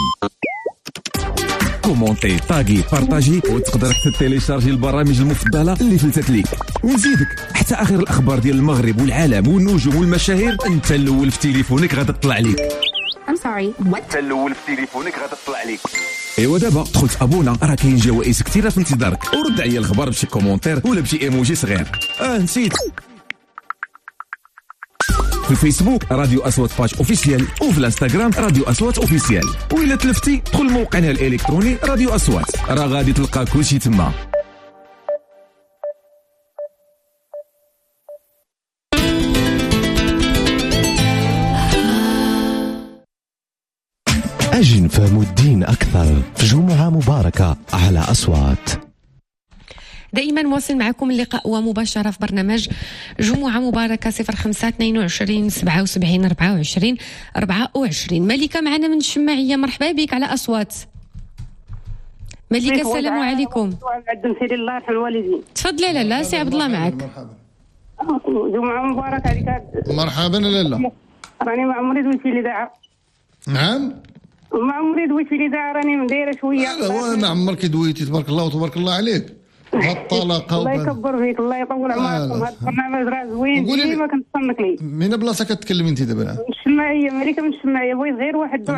كومونتي طاقي بارطاجي وتقدر تيليشارجي البرامج المفضله اللي فلتت ليك ونزيدك حتى اخر الاخبار ديال المغرب والعالم والنجوم والمشاهير انت الاول في تليفونك غادا تطلع ليك. انت الاول في تليفونك غادا تطلع ليك. ايوا دابا دخلت ابونا راه كاين جوائز كثيره في انتظارك ورد عليا الخبر بشي كومونتير ولا بشي ايموجي صغير. نسيت في الفيسبوك راديو أصوات باج اوفيسيال وفي الانستغرام راديو أصوات اوفيسيال وإلا تلفتي دخل موقعنا الإلكتروني راديو أصوات راه غادي تلقى كلشي تما. أجي نفهموا الدين أكثر في جمعة مباركة على أصوات. دائما مواصل معكم اللقاء ومباشرة في برنامج جمعة مباركة 05 22 77 24 24. ملكة معنا من الشماعية، مرحبا بك على أصوات. ملكة السلام عليكم. الله يرحم الوالدين. تفضلي لالا سي عبد الله معك. جمعة مباركة عليك. مرحبا لالا. راني ما عمري دويت في الإذاعة. نعم ما عمري دويت في الإذاعة راني مدايرة شوية. لا ما عمرك دويتي تبارك الله وتبارك الله عليك. الطلاقه الله يكبر فيك الله يطول عمركم. هذا البرنامج راه زوين ديما كنتسنك ليه. من بلاصه كتكلمي انت دابا؟ الشماعيه مليكه من الشماعيه بغيت غير واحد الدعاء.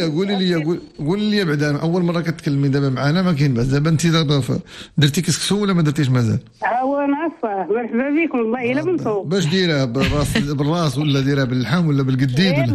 قولي لي بعدا اول مره كتكلمي دابا معنا ما كاين باس دابا انت دابا درتي كسكسو ولا ما درتيش مازال؟ هو ناصفه مرحبا بكم والله الا بنصوب. باش ديرها بالراس ولا ديرها باللحم ولا بالقديد ولا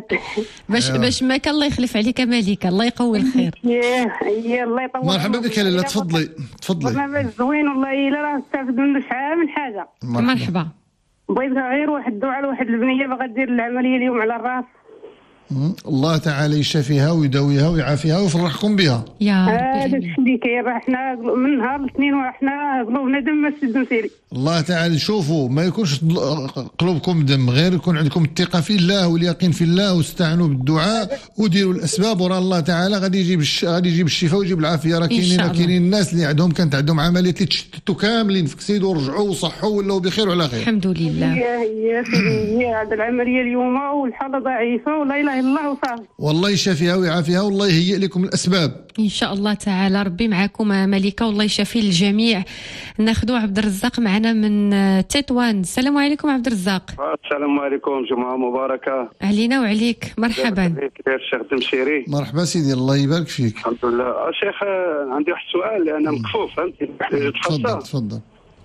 باش ما كان الله يخلف عليك ملكه الله يقوي الخير. يا الله يطول. مرحبا بك لاله تفضلي. زوين والله الا راه استافد منه شحال من حاجه. مرحبا. بغيت غير واحد الدعاء لواحد البنيه باغا دير العمليه اليوم على الراس. الله تعالى يشافيها ويداويها ويعافيها ويفرحكم بها يا ربي. هذا الشيء اللي كاين راه حنا من نهار الاثنين وحنا قلوبنا دم مسجد نسيري. الله تعالى شوفوا ما يكونش قلوبكم دم غير يكون عندكم الثقه في الله واليقين في الله واستعنوا بالدعاء وديروا الاسباب ورا الله تعالى غادي يجيب الشفاء ويجيب العافيه. راه كاينين الناس اللي كانت عندهم عمليات اللي تشتتوا كاملين فكسيدوا ورجعوا وصحوا ولاو بخير وعلى خير الحمد لله. يا سيدي هذه العمليه اليوم والحاله ضعيفه ولا اله الا الله وصافي. والله يشافيها ويعافيها والله يهيئ لكم الاسباب ان شاء الله تعالى. ربي معكم ملكه والله يشافي الجميع. ناخذوا عبد الرزاق معنا من تطوان. السلام عليكم عبد الرزاق. السلام عليكم جمعه مباركه علينا وعليك. مرحبا الشيخ دمشيري. مرحبا سيدي الله يبارك فيك. الحمد لله. الشيخ عندي واحد السؤال انا مكفوف فهمتي. تفضل.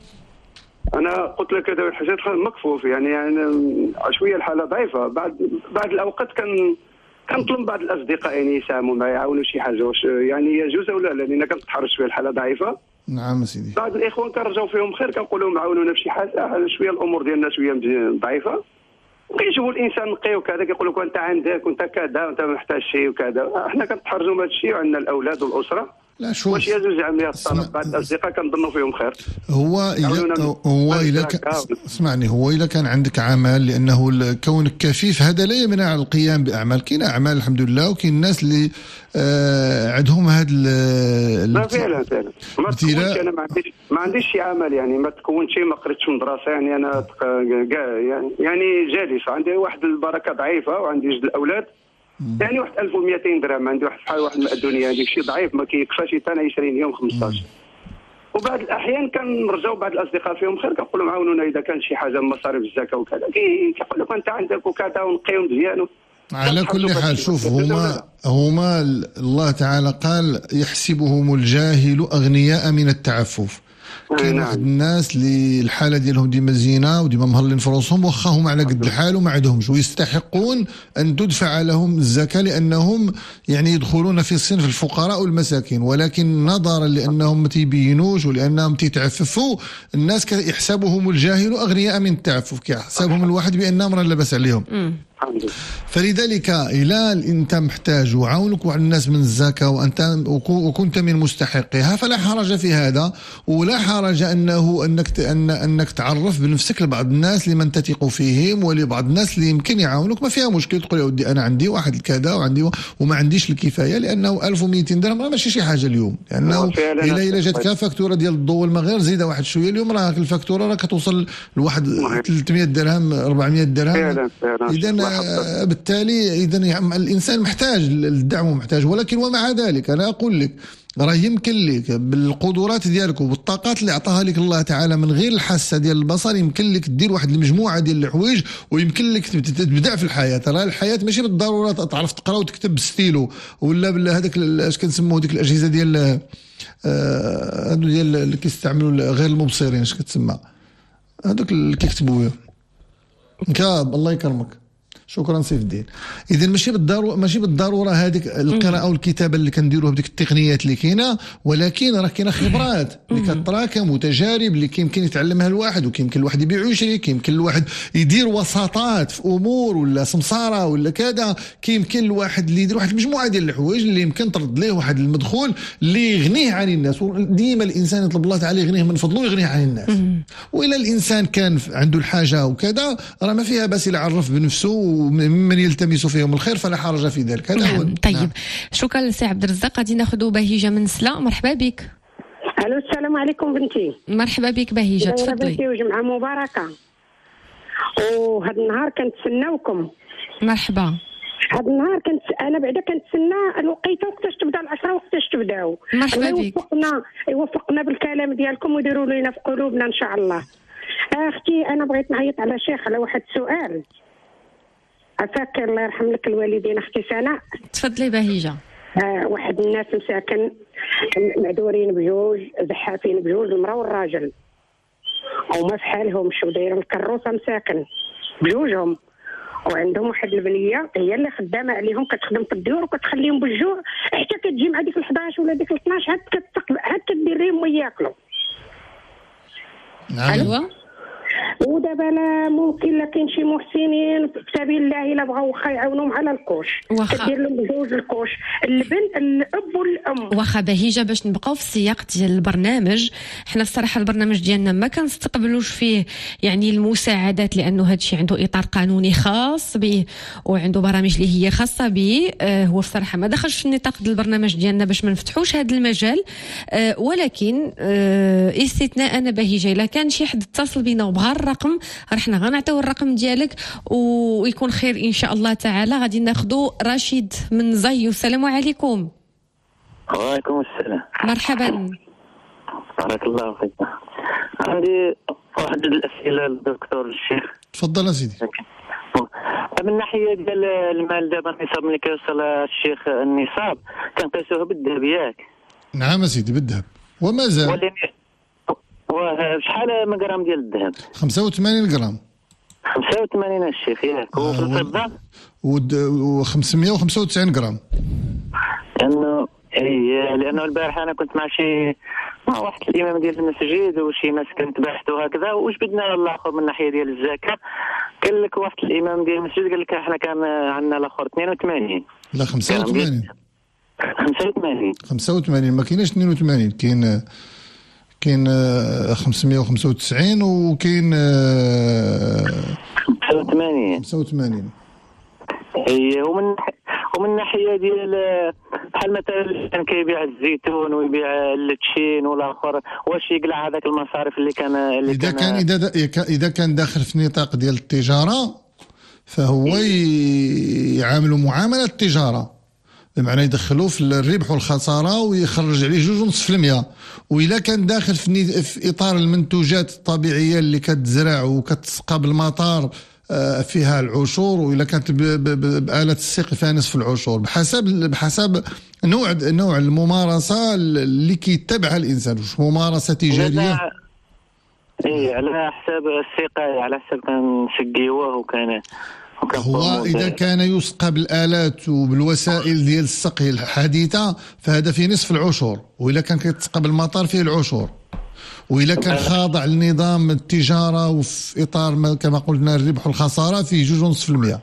انا قلت لك هذا الحاجات مكفوف يعني شويه الحاله ضعيفه بعد الاوقات كنطلب بعض الاصدقاء يعني يساهموا معي يعاونوا شي حاجه، واش يعني يجوز او لا؟ لان كنتحرج فيه الحاله ضعيفه. نعم سيدي. بعض الاخوان كنرجعوا فيهم خير، كنقول لهم عاونونا بشي حاجه، شويه الامور ديالنا شويه ضعيفه، وكيجيبوا الانسان نقي وكذا، كيقول لك انت عندك وانت كذا وانت ما محتاج شيء وكذا. احنا كنتحرجوا من هذا الشيء، وعندنا الاولاد والاسره. لا شوف، واش يجوز عمليه الطلب بعض الاصدقاء كنظنوا فيهم خير. اسمعني، هو اذا كان عندك عمل، لانه كونك كفيف هذا لا يمنع عن القيام باعمال. كاين اعمال الحمد لله، وكاين الناس اللي عندهم هذا لا فعلا ما تكونش. انا ما عنديش شي عمل يعني، ما تكونش ما قريتش من دراسه يعني. انا يعني جالس عندي واحد البركه ضعيفه، وعندي جوج الاولاد يعني واحد 1200 درهم. عندي واحد بحال واحد المأذونية، هذيك شي ضعيف ما كيكفاش حتى 20 يوم 15. وبعض الاحيان كنرجعوا بعض الاصدقاء فيهم خير، كنقول لهم عاونونا اذا كان شي حاجه من مصاريف الزكاه وكذا. كيقول لك انت عندك وكذا ونقيو مزيان. على كل حال شوف، هما الله تعالى قال يحسبهم الجاهل اغنياء من التعفف. كاين واحد الناس اللي الحاله ديالهم ديما زينه وديما مهلين في راسهم، واخا هما على قد الحال وما عندهمش، ويستحقون ان تدفع لهم الزكاه لانهم يعني يدخلون في صنف الفقراء والمساكين، ولكن نظرا لانهم ما تيبينوش ولانهم تيتعففوا، الناس يحسبهم الجاهل اغنياء من التعفف، كيحسبهم الواحد بانهم راه لاباس عليهم. فلذلك إلا أنت محتاج وعاونك واحد الناس من الزكاة وكنت من مستحقها فلا حرج في هذا، ولا حرج أنك تعرف بنفسك لبعض الناس اللي من تثق فيهم، ولبعض الناس اللي يمكن يعاونك. ما فيها مشكل تقول يا ودي أنا عندي واحد كذا وعندي وما عنديش الكفاية، لأنه 1200 درهم ماشي شي حاجة اليوم، لأنه إلا جاتك فاكتورة ديال الضوء والماء زيد واحد شوية اليوم، راه الفاكتورة راه كتوصل لواحد 300 درهم 400 درهم. إذا بالتالي الإنسان محتاج للدعم ومحتاج، ولكن ومع ذلك أنا أقول لك راه يمكن لك بالقدرات ديالك وبالطاقات اللي عطاها لك الله تعالى من غير الحاسة ديال البصر، يمكن لك دير واحد المجموعة ديال الحوايج، ويمكن لك تبدع في الحياة. راه الحياة ماشي بالضرورة تعرف تقرا وتكتب بستيلو ولا هذاك اش كنسموه ديك الأجهزة ديال هادو ديال اللي كيستعملوا غير المبصرين، اش كتسمى هذوك اللي كيكتبوا كاب. الله يكرمك، شكرا سيف الدين. اذا ماشي بالضروره هذيك القراءه والكتابه اللي كنديروها بديك التقنيات اللي كاينه، ولكن راه كاينه خبرات اللي كتراكم وتجارب اللي يمكن يتعلمها الواحد، ويمكن الواحد يبيع ويشري، يمكن الواحد يدير وساطات في امور ولا سمساره ولا كذا، يمكن الواحد اللي يدير واحد المجموعه ديال الحوايج اللي يمكن ترد ليه واحد المدخول اللي يغنيه عن الناس. وديما الانسان يطلب الله تعالى يغنيه من فضله ويغنيه عن الناس. والا الانسان كان عنده الحاجه وكذا راه ما فيها باس الا عرف بنفسه ومن يلتمس فيهم الخير فلا حرج في ذلك. طيب نعم. شكرا سي عبد الرزاق. غادي ناخذ بهيجه من سلا. مرحبا بك. الو السلام عليكم بنتي. مرحبا بك بهيجه، تفضلي. بنتي وجمعه مباركه، وهذا النهار كنتسناوكم. مرحبا. هذا النهار انا بعدا كنتسنى الوقيته وقتاش تبدا العشره وقتاش تبداو. مرحبا بك. يوفقنا بالكلام ديالكم ويديروا لنا في قلوبنا ان شاء الله. اختي انا بغيت نعيط على شيخ على واحد السؤال. عفاك الله يرحم لك الوالدين اختي سناء. تفضلي بهيجه. واحد الناس مساكن معذورين بجوج، زحافين بجوج، المراه والراجل، وما في حالهمش، ودايرين الكروسه مساكن بجوجهم، وعندهم واحد البنيه هي اللي خدامه عليهم، كتخدم في الديور وكتخليهم بالجوع حتى كتجي مع ديك ال11 ولا ديك ال12 عاد كدير لهم وياكلوا. ايوا. ودابا لا ممكن لا كاين شي محسنين في سبيل الله الا بغاو واخا يعاونوهم على الكوش، كدير لهم بجوج الكوش، البنت الاب والام. واخا بهيجه باش نبقاو في السياق ديال البرنامج، حنا الصراحه البرنامج ديالنا ما كنستقبلوش فيه يعني المساعدات، لانه هذا الشيء عنده اطار قانوني خاص به وعنده برامج اللي هي خاصه به. هو الصراحه ما دخلش في النطاق ديال البرنامج ديالنا باش ما نفتحوش هذا المجال، ولكن استثناء انا بهيجه الا كان شي حد اتصل بينا وبغى الرقم رحنا غنعطيو الرقم ديالك ويكون خير ان شاء الله تعالى. غادي ناخذوا رشيد من زيو. السلام عليكم. وعليكم السلام. مرحبا. بارك الله فيك. عندي واحد الاسئله للدكتور الشيخ. تفضل سيدي. من الناحيه ديال المال دابا النصاب ملي كيوصل الشيخ النصاب كنقيسوه بالذهب ياك؟ نعم سيدي بالذهب وما زال. شحال من غرام ديال الذهب؟ 85 غرام. 85 الشيخ ياك. وفي الفضة و595 غرام. لانه البارحه انا كنت مع واحد الامام ديال المسجد وشي ناس كنت باحث وهكذا، واش بدنا الاخر من الناحيه ديال الزكاه. قال لك واحد الامام ديال المسجد قال لك احنا كان عندنا الاخر 82. لا 85 85 ما كايناش 82. كاين 595 وكاين 85. اي ومن الناحيه ديال بحال مثلا كان كيبيع الزيتون ويبيع اللتشين والاخر، واش يقلع هذاك المصاريف اللي كان اذا كان داخل في نطاق ديال التجاره فهو يعاملوا معامله التجاره، بمعنى يدخلوا في الربح والخساره ويخرج عليه 2.5%. واذا كان داخل في اطار المنتوجات الطبيعيه اللي كتزرع وكتسقى بالمطار فيها العشور، وإلا كانت بآلة السقي فيها نصف العشور، بحسب نوع الممارسة اللي كيتبعها الإنسان. واش ممارسة تجارية؟ على حساب السقاية، على حساب كان سقيوه وكان هو إذا كان يسقى بالآلات وبالوسائل ديال السقي الحديثة فهذا فيه نصف العشور، وإلا كان كيتسقى بالمطار فيه العشور، وإلا كان خاضع لنظام التجارة وفي إطار كما قلنا الربح والخسارة فيه 2.5%.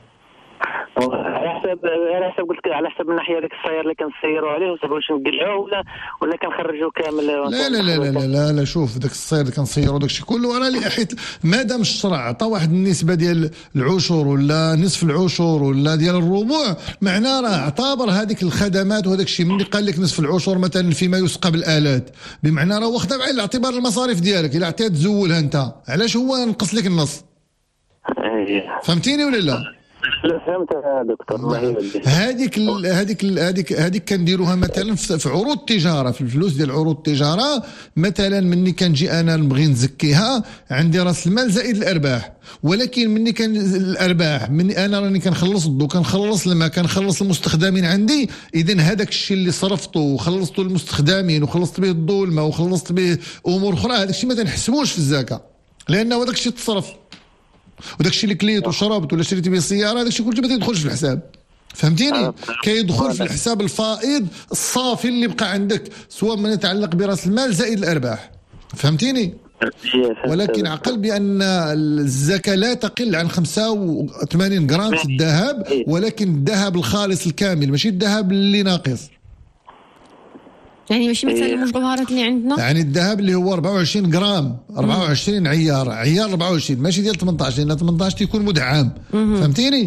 على حسب قلت على حسب من ناحيه داك السير اللي كنسيروا عليه واش نقلعوه ولا كنخرجوا كامل. لا لا لا لا لا, لا شوف داك السير اللي كنسيروا داك الشيء كله راه حيت مادام الشرع عطى واحد النسبه ديال العشور ولا نصف العشور ولا ديال الربع، معناه راه اعتبر هذيك الخدمات وهذاك الشيء ملي قال لك نصف العشور مثلا فيما يسقى بالآلات، بمعنى راه واخده بعين الاعتبار المصاريف ديالك. الا عطيت تزولها انت علاش هو نقص لك النص؟ فهمتيني ولا لا؟ فهمت دكتور. الله يوديك. هذيك كنديروها مثلا في عروض التجاره، في الفلوس ديال عروض التجاره. مثلا مني كنجي انا نبغي نزكيها عندي راس المال زائد الارباح، ولكن مني كان الارباح مني انا راني كنخلص الضو كنخلص الماء كنخلص المستخدمين عندي، اذا هذاك الشيء اللي صرفته وخلصته للمستخدمين وخلصت به الضو والماء وخلصت به امور اخرى، هذاك الشيء ما تنحسبوش في الزكاه لانه هذاك الشيء تصرف، وداك الشيء اللي كليت وشربت ولا شريتي به السياره هذاك الشيء كله ما تيدخلش في الحساب. فهمتيني؟ كيدخل في الحساب الفائض الصافي اللي بقى عندك، سواء ما يتعلق براس المال زائد الارباح. فهمتيني؟ ولكن عقل بان الزكاه لا تقل عن 85 غرام في الذهب، ولكن الذهب الخالص الكامل ماشي الذهب اللي ناقص. يعني ماشي مثلا المجوهرات اللي عندنا، يعني الذهب اللي هو 24 غرام 24 عيار 24 ماشي ديال 18، لان 18 تيكون مدعم. فهمتيني؟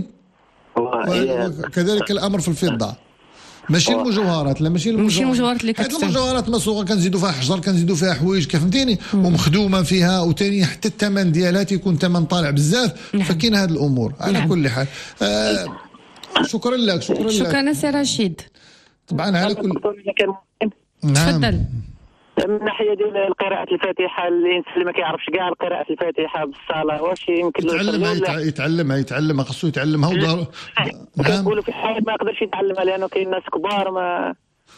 كذلك الامر في الفضه، ماشي المجوهرات. لا ماشي المجوهرات اللي كتستعمل، المجوهرات مسوقه كنزيدوا فيها حجر كنزيدوا فيها حوايج فهمتيني، ومخدومه فيها، وثاني حتى الثمن ديالها تيكون ثمن طالع بزاف. فكاين هذه الامور على كل حال. شكرا لك. شكرا سي رشيد. طبعا على كل تفضل. من ناحيه ديال قراءه الفاتحه، الانسان اللي ما كيعرفش كاع قراءه الفاتحه بالصلاه واش يمكن له يتعلمها خصو يتعلمها كنقولوا في حال ما يقدرش يتعلمها لانه كاين ناس كبار ما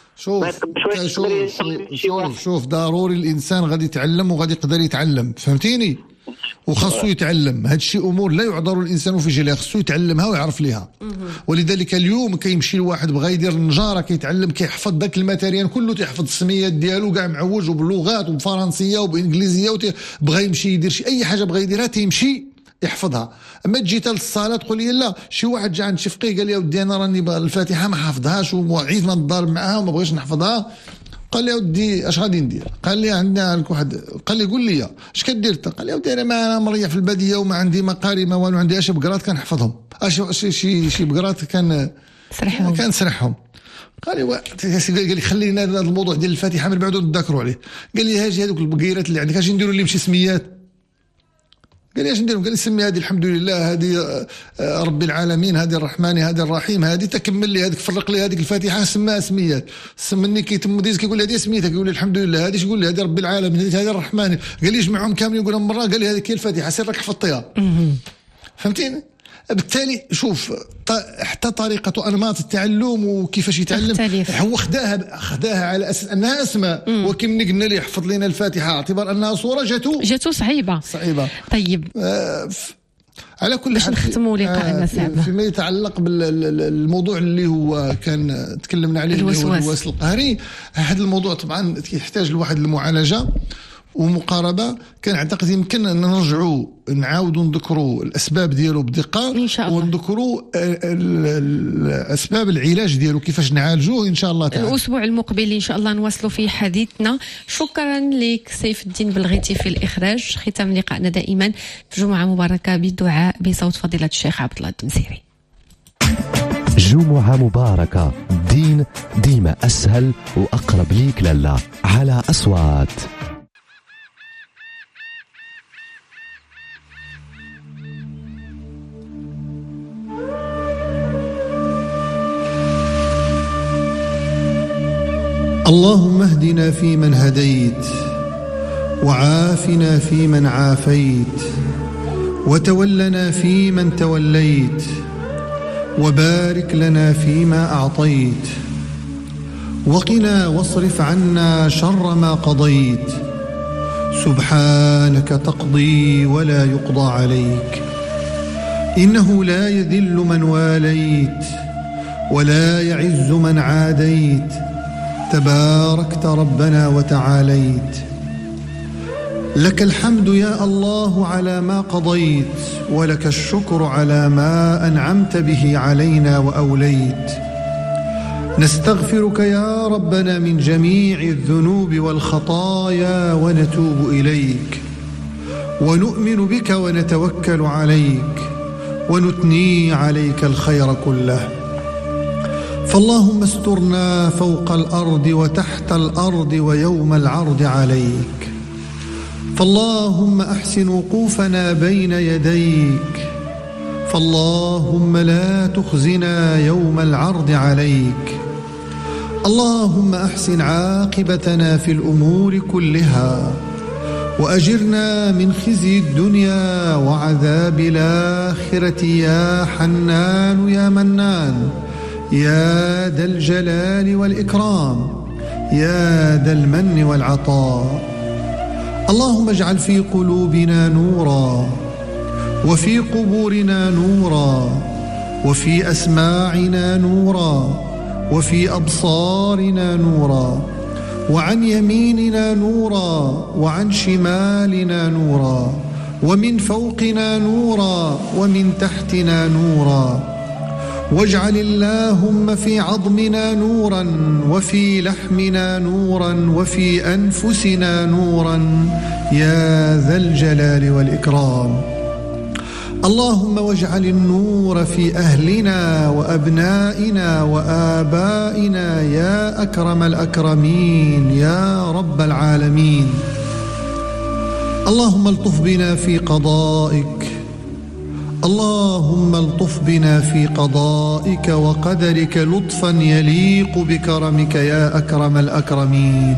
شوف ضروري الانسان غادي يتعلم وغادي يقدر يتعلم. فهمتيني؟ وخاصو يتعلم. هاد الشيء امور لا يعذر الانسان في جهلها، خاصو يتعلمها ويعرف ليها. ولذلك اليوم كيمشي الواحد بغى يدير النجاره كيتعلم كيحفظ داك الماتيريال كله، تيحفظ السميات ديالو كاع معوج وباللغات وبالفرنسيه وبالانجليزيه، بغى يمشي يدير شي اي حاجه بغى يديرها تيمشي يحفظها. اما تجي للصلاه تقول لي لا، شي واحد جا عند شي فقيه قال لي ودي انا راني الفاتحه ما حافظهاش وعيت ما نضارب معاها وما بغيتش نحفظها. قال لي ودي اش غادي ندير؟ قال لي عندنا واحد، قال لي قول لي اش كدير انت؟ قال لي ودي انا ما مريح في الباديه وما عندي مقاري ما والو، عندي اش بقرات كنحفظهم، شي بقرات كنسرحهم. قال لي خلينا هذا الموضوع ديال الفاتحه من بعد نذكروا عليه. قال لي هاجي هذوك البقيرات اللي عندك اش نديروا لهم شي سميات؟ قال لي اش نديرهم؟ قال لي سمي هذه الحمد لله، هذه رب العالمين، هذه الرحمن، هذه الرحيم، هذه تكمل لي هذيك، فرق لي هذيك الفاتحه سماها سميات. سمني كيتم ديز كيقول لي هذه سميتها، كيقول لي الحمد لله، هذه يقول لي هذه رب العالمين، هذه الرحمن. قال لي جمعهم كاملين يقولهم مره. قال لي هذه هي الفاتحه، سير راك حفظتيها. فهمتيني؟ بالتالي شوف حتى طريقة أنماط التعلم وكيفاش يتعلم هو خداها على أساس أنها أسماء. وكم قلنا لي يحفظ لنا الفاتحة اعتبار أنها صورة جاتو صعيبة. طيب على كل حال نختموا لقاءنا سابقا فيما يتعلق بالموضوع اللي هو كان تكلمنا عليه اللي هو الوسواس القهري. هذا الموضوع طبعا يحتاج لواحد المعالجة ومقاربة. كان اعتقد يمكن ان نرجعوا نعاودوا نذكروا الاسباب ديالو بدقه ان شاء الله، ونذكروا الاسباب العلاج ديالو كيفاش نعالجوه ان شاء الله تعالى. الاسبوع المقبل ان شاء الله نواصلوا في حديثنا. شكرا لك سيف الدين بلغيتي في الاخراج. ختام لقائنا دائما في جمعه مباركه بالدعاء بصوت فضيله الشيخ عبد الله الدمسيري. جمعة مباركة، الدين ديما أسهل وأقرب ليك لله على أصوات. اللهم اهدنا فيمن هديت، وعافنا فيمن عافيت، وتولنا فيمن توليت، وبارك لنا فيما أعطيت، وقنا واصرف عنا شر ما قضيت. سبحانك تقضي ولا يقضى عليك، إنه لا يذل من واليت ولا يعز من عاديت، تباركت ربنا وتعاليت. لك الحمد يا الله على ما قضيت، ولك الشكر على ما أنعمت به علينا وأوليت. نستغفرك يا ربنا من جميع الذنوب والخطايا ونتوب إليك، ونؤمن بك ونتوكل عليك، ونثني عليك الخير كله. فاللهم استرنا فوق الأرض وتحت الأرض ويوم العرض عليك. فاللهم أحسن وقوفنا بين يديك، فاللهم لا تخزنا يوم العرض عليك. اللهم أحسن عاقبتنا في الأمور كلها، وأجرنا من خزي الدنيا وعذاب الآخرة يا حنان يا منان يا ذا الجلال والإكرام يا ذا المن والعطاء. اللهم اجعل في قلوبنا نورا، وفي قبورنا نورا، وفي أسماعنا نورا، وفي أبصارنا نورا، وعن يميننا نورا، وعن شمالنا نورا، ومن فوقنا نورا، ومن تحتنا نورا. واجعل اللهم في عظمنا نورا، وفي لحمنا نورا، وفي أنفسنا نورا يا ذا الجلال والإكرام. اللهم واجعل النور في أهلنا وأبنائنا وآبائنا يا أكرم الأكرمين يا رب العالمين. اللهم الطف بنا في قضائك، اللهم الطف بنا في قضائك وقدرك لطفا يليق بكرمك يا أكرم الأكرمين.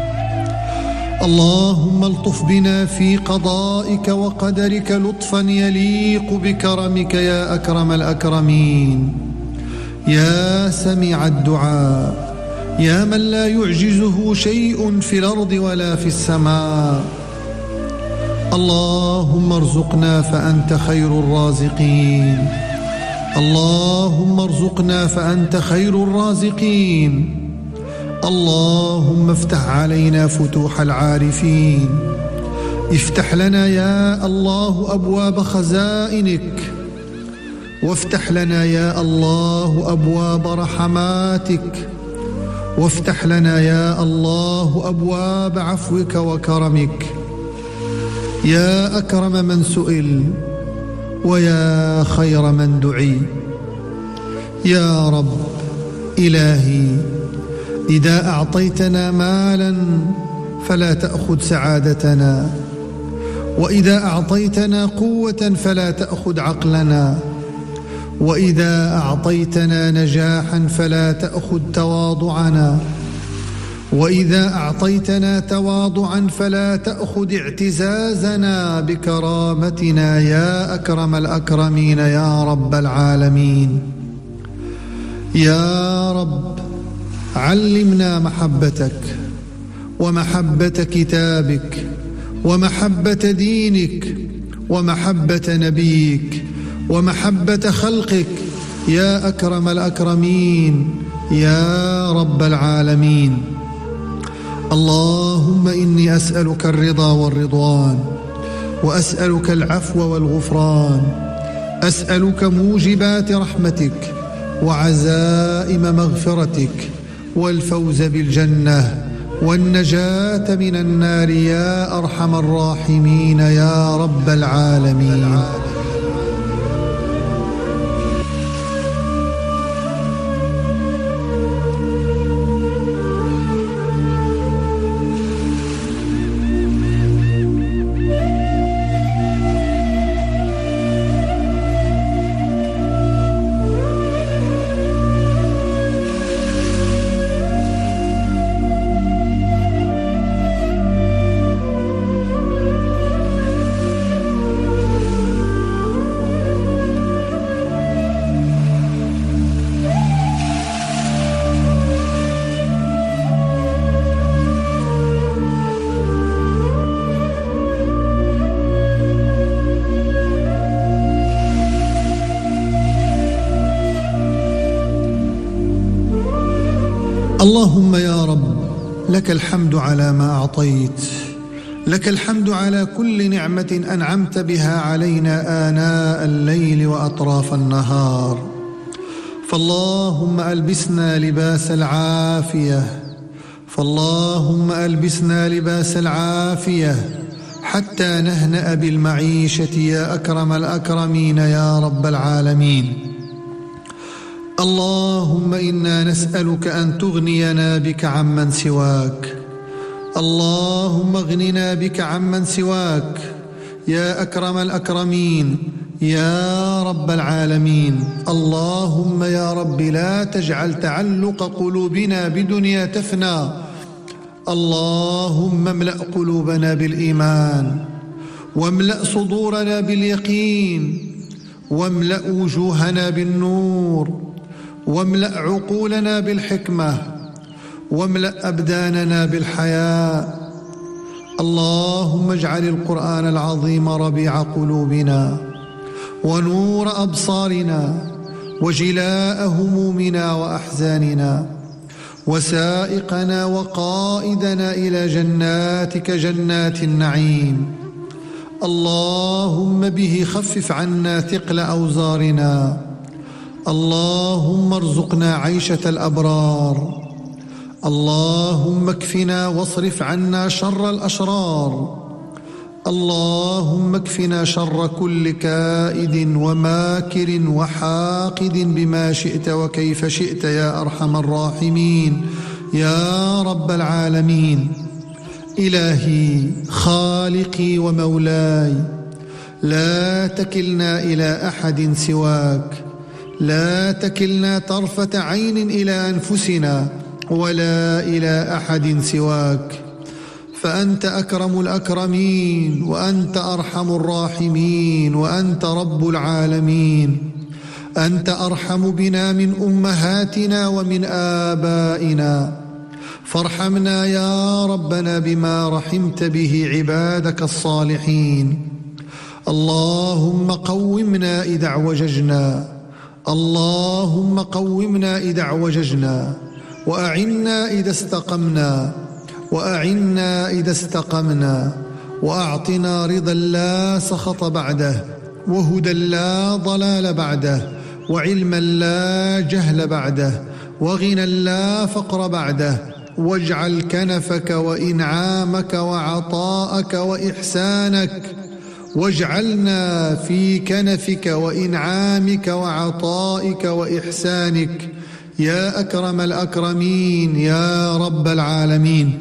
اللهم الطف بنا في قضائك وقدرك لطفا يليق بكرمك يا أكرم الأكرمين. يا سميع الدعاء، يا من لا يعجزه شيء في الأرض ولا في السماء. اللهم ارزقنا فأنت خير الرازقين، اللهم ارزقنا فأنت خير الرازقين. اللهم افتح علينا فتوح العارفين، افتح لنا يا الله أبواب خزائنك، وافتح لنا يا الله أبواب رحماتك، وافتح لنا يا الله أبواب عفوك وكرمك. يا أكرم من سئل ويا خير من دعي. يا رب إلهي، إذا أعطيتنا مالا فلا تأخذ سعادتنا، وإذا أعطيتنا قوة فلا تأخذ عقلنا، وإذا أعطيتنا نجاحا فلا تأخذ تواضعنا، وإذا أعطيتنا تواضعا فلا تأخذ اعتزازنا بكرامتنا يا أكرم الأكرمين يا رب العالمين. يا رب علمنا محبتك ومحبة كتابك ومحبة دينك ومحبة نبيك ومحبة خلقك يا أكرم الأكرمين يا رب العالمين. اللهم إني أسألك الرضا والرضوان، وأسألك العفو والغفران، أسألك موجبات رحمتك وعزائم مغفرتك والفوز بالجنة والنجاة من النار يا أرحم الراحمين يا رب العالمين. اللهم يا رب لك الحمد على ما أعطيت، لك الحمد على كل نعمة أنعمت بها علينا آناء الليل وأطراف النهار. فاللهم ألبسنا لباس العافية، فاللهم ألبسنا لباس العافية حتى نهنأ بالمعيشة يا أكرم الأكرمين يا رب العالمين. اللهم إنا نسألك أن تغنينا بك عمن سواك، اللهم اغننا بك عمن سواك يا أكرم الأكرمين يا رب العالمين. اللهم يا رب لا تجعل تعلق قلوبنا بدنيا تفنى، اللهم املأ قلوبنا بالإيمان، واملأ صدورنا باليقين، واملأ وجوهنا بالنور، واملأ عقولنا بالحكمة، واملأ أبداننا بالحياء. اللهم اجعل القرآن العظيم ربيع قلوبنا ونور أبصارنا وجلاء همومنا وأحزاننا، وسائقنا وقائدنا إلى جناتك جنات النعيم. اللهم به خفف عنا ثقل أوزارنا، اللهم ارزقنا عيشة الأبرار، اللهم اكفنا واصرف عنا شر الأشرار، اللهم اكفنا شر كل كائد وماكر وحاقد بما شئت وكيف شئت يا أرحم الراحمين يا رب العالمين. إلهي خالقي ومولاي، لا تكلنا إلى أحد سواك، لا تكلنا طرفة عين إلى أنفسنا ولا إلى أحد سواك، فأنت أكرم الأكرمين، وأنت أرحم الراحمين، وأنت رب العالمين. أنت أرحم بنا من أمهاتنا ومن آبائنا، فارحمنا يا ربنا بما رحمت به عبادك الصالحين. اللهم قومنا إذا اعوججنا، اللهم قومنا إذا اعوججنا، وأعنا إذا استقمنا، وأعنا إذا استقمنا، وأعطنا رضا لا سخط بعده، وهدى لا ضلال بعده، وعلما لا جهل بعده، وغنى لا فقر بعده. واجعل كنفك وإنعامك وعطاءك وإحسانك، واجعلنا في كنفك وإنعامك وعطائك وإحسانك يا أكرم الأكرمين يا رب العالمين.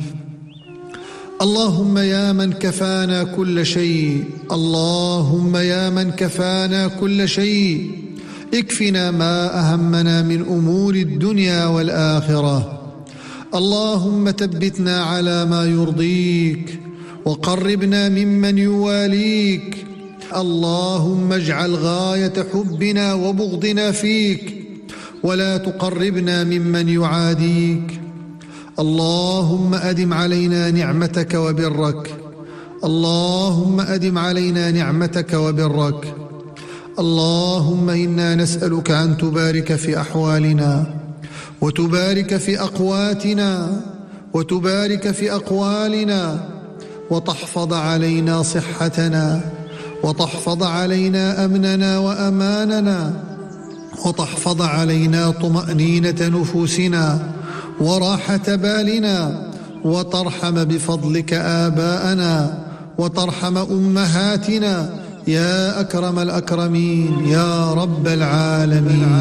اللهم يا من كفانا كل شيء، اللهم يا من كفانا كل شيء، اكفنا ما أهمنا من أمور الدنيا والآخرة. اللهم ثبتنا على ما يرضيك، وقربنا ممن يواليك. اللهم اجعل غاية حبنا وبغضنا فيك، ولا تقربنا ممن يعاديك. اللهم أدم علينا نعمتك وبرك، اللهم أدم علينا نعمتك وبرك. اللهم إنا نسألك أن تبارك في أحوالنا وتبارك في أقواتنا وتبارك في أقوالنا وتحفظ علينا صحتنا وتحفظ علينا أمننا وأماننا وتحفظ علينا طمأنينة نفوسنا وراحة بالنا وترحم بفضلك آباءنا وترحم أمهاتنا يا أكرم الأكرمين يا رب العالمين.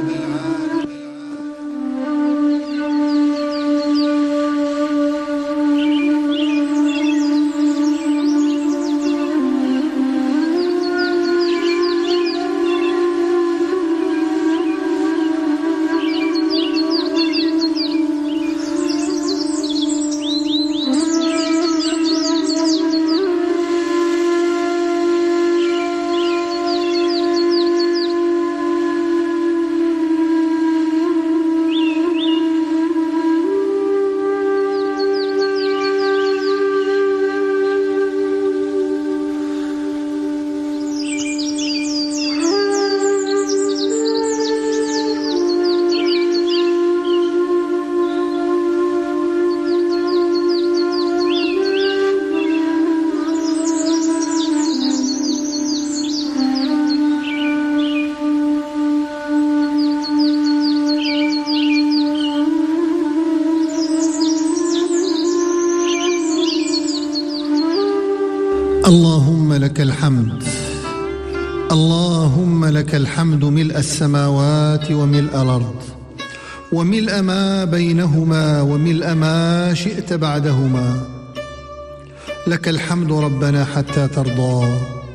اللهم لك الحمد، اللهم لك الحمد ملء السماوات وملء الأرض وملء ما بينهما وملء ما شئت بعدهما. لك الحمد ربنا حتى ترضى،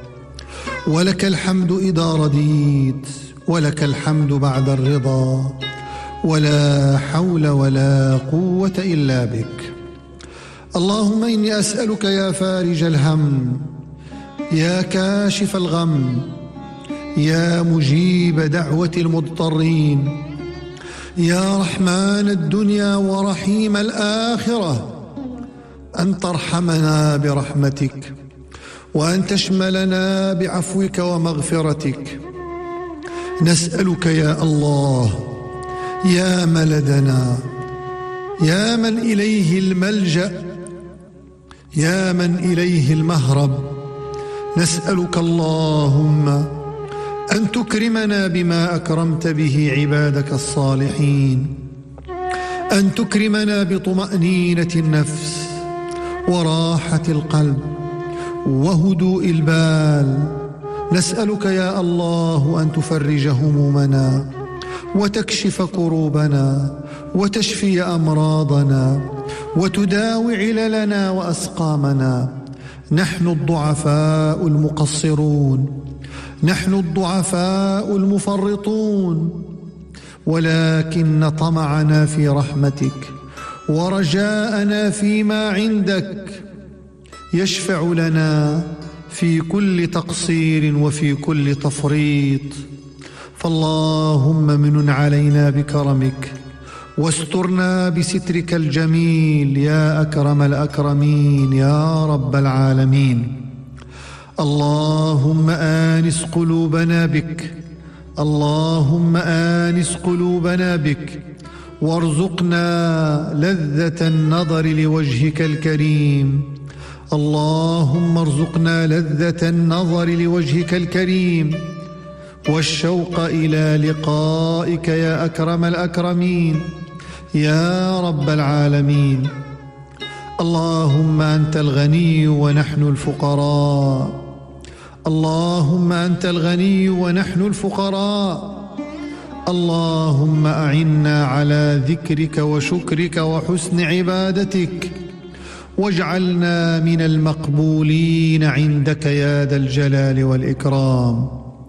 ولك الحمد إذا رضيت، ولك الحمد بعد الرضا، ولا حول ولا قوة إلا بك. اللهم إني أسألك يا فارج الهم، يا كاشف الغم، يا مجيب دعوة المضطرين، يا رحمن الدنيا ورحيم الآخرة، أن ترحمنا برحمتك، وأن تشملنا بعفوك ومغفرتك. نسألك يا الله يا ملدنا، يا من إليه الملجأ، يا من إليه المهرب، نسألك اللهم أن تكرمنا بما أكرمت به عبادك الصالحين، أن تكرمنا بطمأنينة النفس وراحة القلب وهدوء البال. نسألك يا الله أن تفرج همومنا وتكشف كروبنا وتشفي أمراضنا وتداوي عللنا وأسقامنا. نحن الضعفاء المقصرون، نحن الضعفاء المفرطون، ولكن طمعنا في رحمتك ورجاءنا فيما عندك يشفع لنا في كل تقصير وفي كل تفريط. فاللهم منن علينا بكرمك واسترنا بسترك الجميل يا أكرم الأكرمين يا رب العالمين. اللهم آنس قلوبنا بك، اللهم آنس قلوبنا بك، وارزقنا لذة النظر لوجهك الكريم. اللهم ارزقنا لذة النظر لوجهك الكريم والشوق إلى لقائك يا أكرم الأكرمين يا رب العالمين. اللهم أنت الغني ونحن الفقراء، اللهم أنت الغني ونحن الفقراء. اللهم أعنا على ذكرك وشكرك وحسن عبادتك، واجعلنا من المقبولين عندك يا ذا الجلال والإكرام.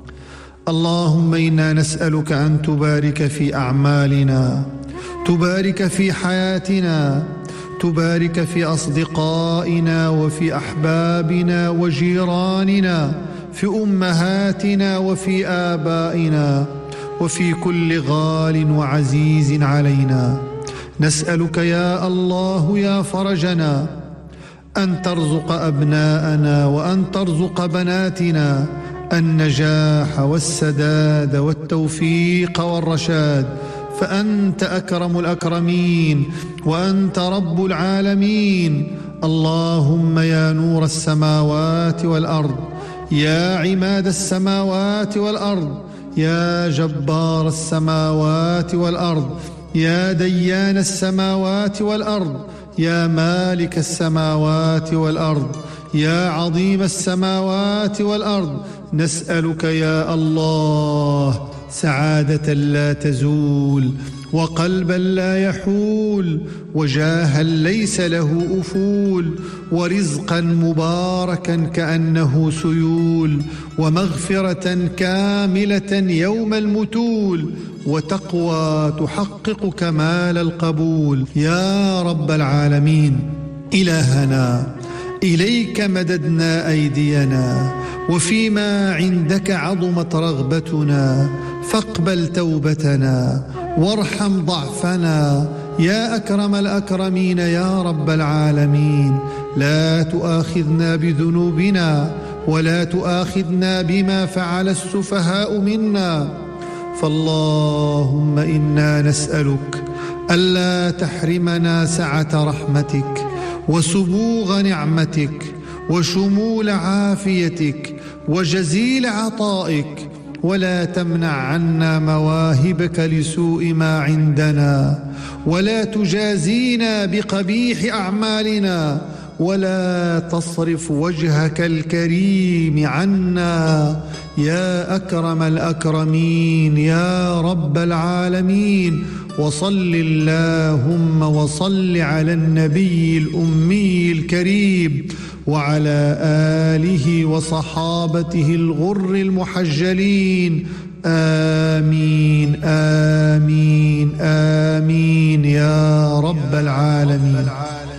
اللهم إنا نسألك أن تبارك في أعمالنا، تبارك في حياتنا، تبارك في أصدقائنا وفي أحبابنا وجيراننا، في أمهاتنا وفي آبائنا، وفي كل غال وعزيز علينا. نسألك يا الله يا فرجنا أن ترزق أبناءنا وأن ترزق بناتنا النجاح والسداد والتوفيق والرشاد، فأنت أكرم الأكرمين وأنت رب العالمين. اللهم يا نور السماوات والأرض، يا عماد السماوات والأرض، يا جبار السماوات والأرض، يا ديان السماوات والأرض، يا مالك السماوات والأرض، يا عظيم السماوات والأرض، نسألك يا الله سعادة لا تزول، وقلبا لا يحول، وجاها ليس له أفول، ورزقا مباركا كأنه سيول، ومغفرة كاملة يوم المتول، وتقوى تحقق كمال القبول. يا رب العالمين إلهنا، إليك مددنا أيدينا، وفيما عندك عظمت رغبتنا، فاقبل توبتنا وارحم ضعفنا يا أكرم الأكرمين يا رب العالمين. لا تؤاخذنا بذنوبنا ولا تؤاخذنا بما فعل السفهاء منا، فاللهم إنا نسألك ألا تحرمنا سعة رحمتك وسبوغ نعمتك وشمول عافيتك وجزيل عطائك، ولا تمنع عنا مواهبك لسوء ما عندنا، ولا تجازينا بقبيح أعمالنا، ولا تصرف وجهك الكريم عنا يا أكرم الأكرمين يا رب العالمين. وصل اللهم وصل على النبي الأمي الكريم وعلى آله وصحابته الغر المحجلين. آمين آمين آمين يا رب العالمين.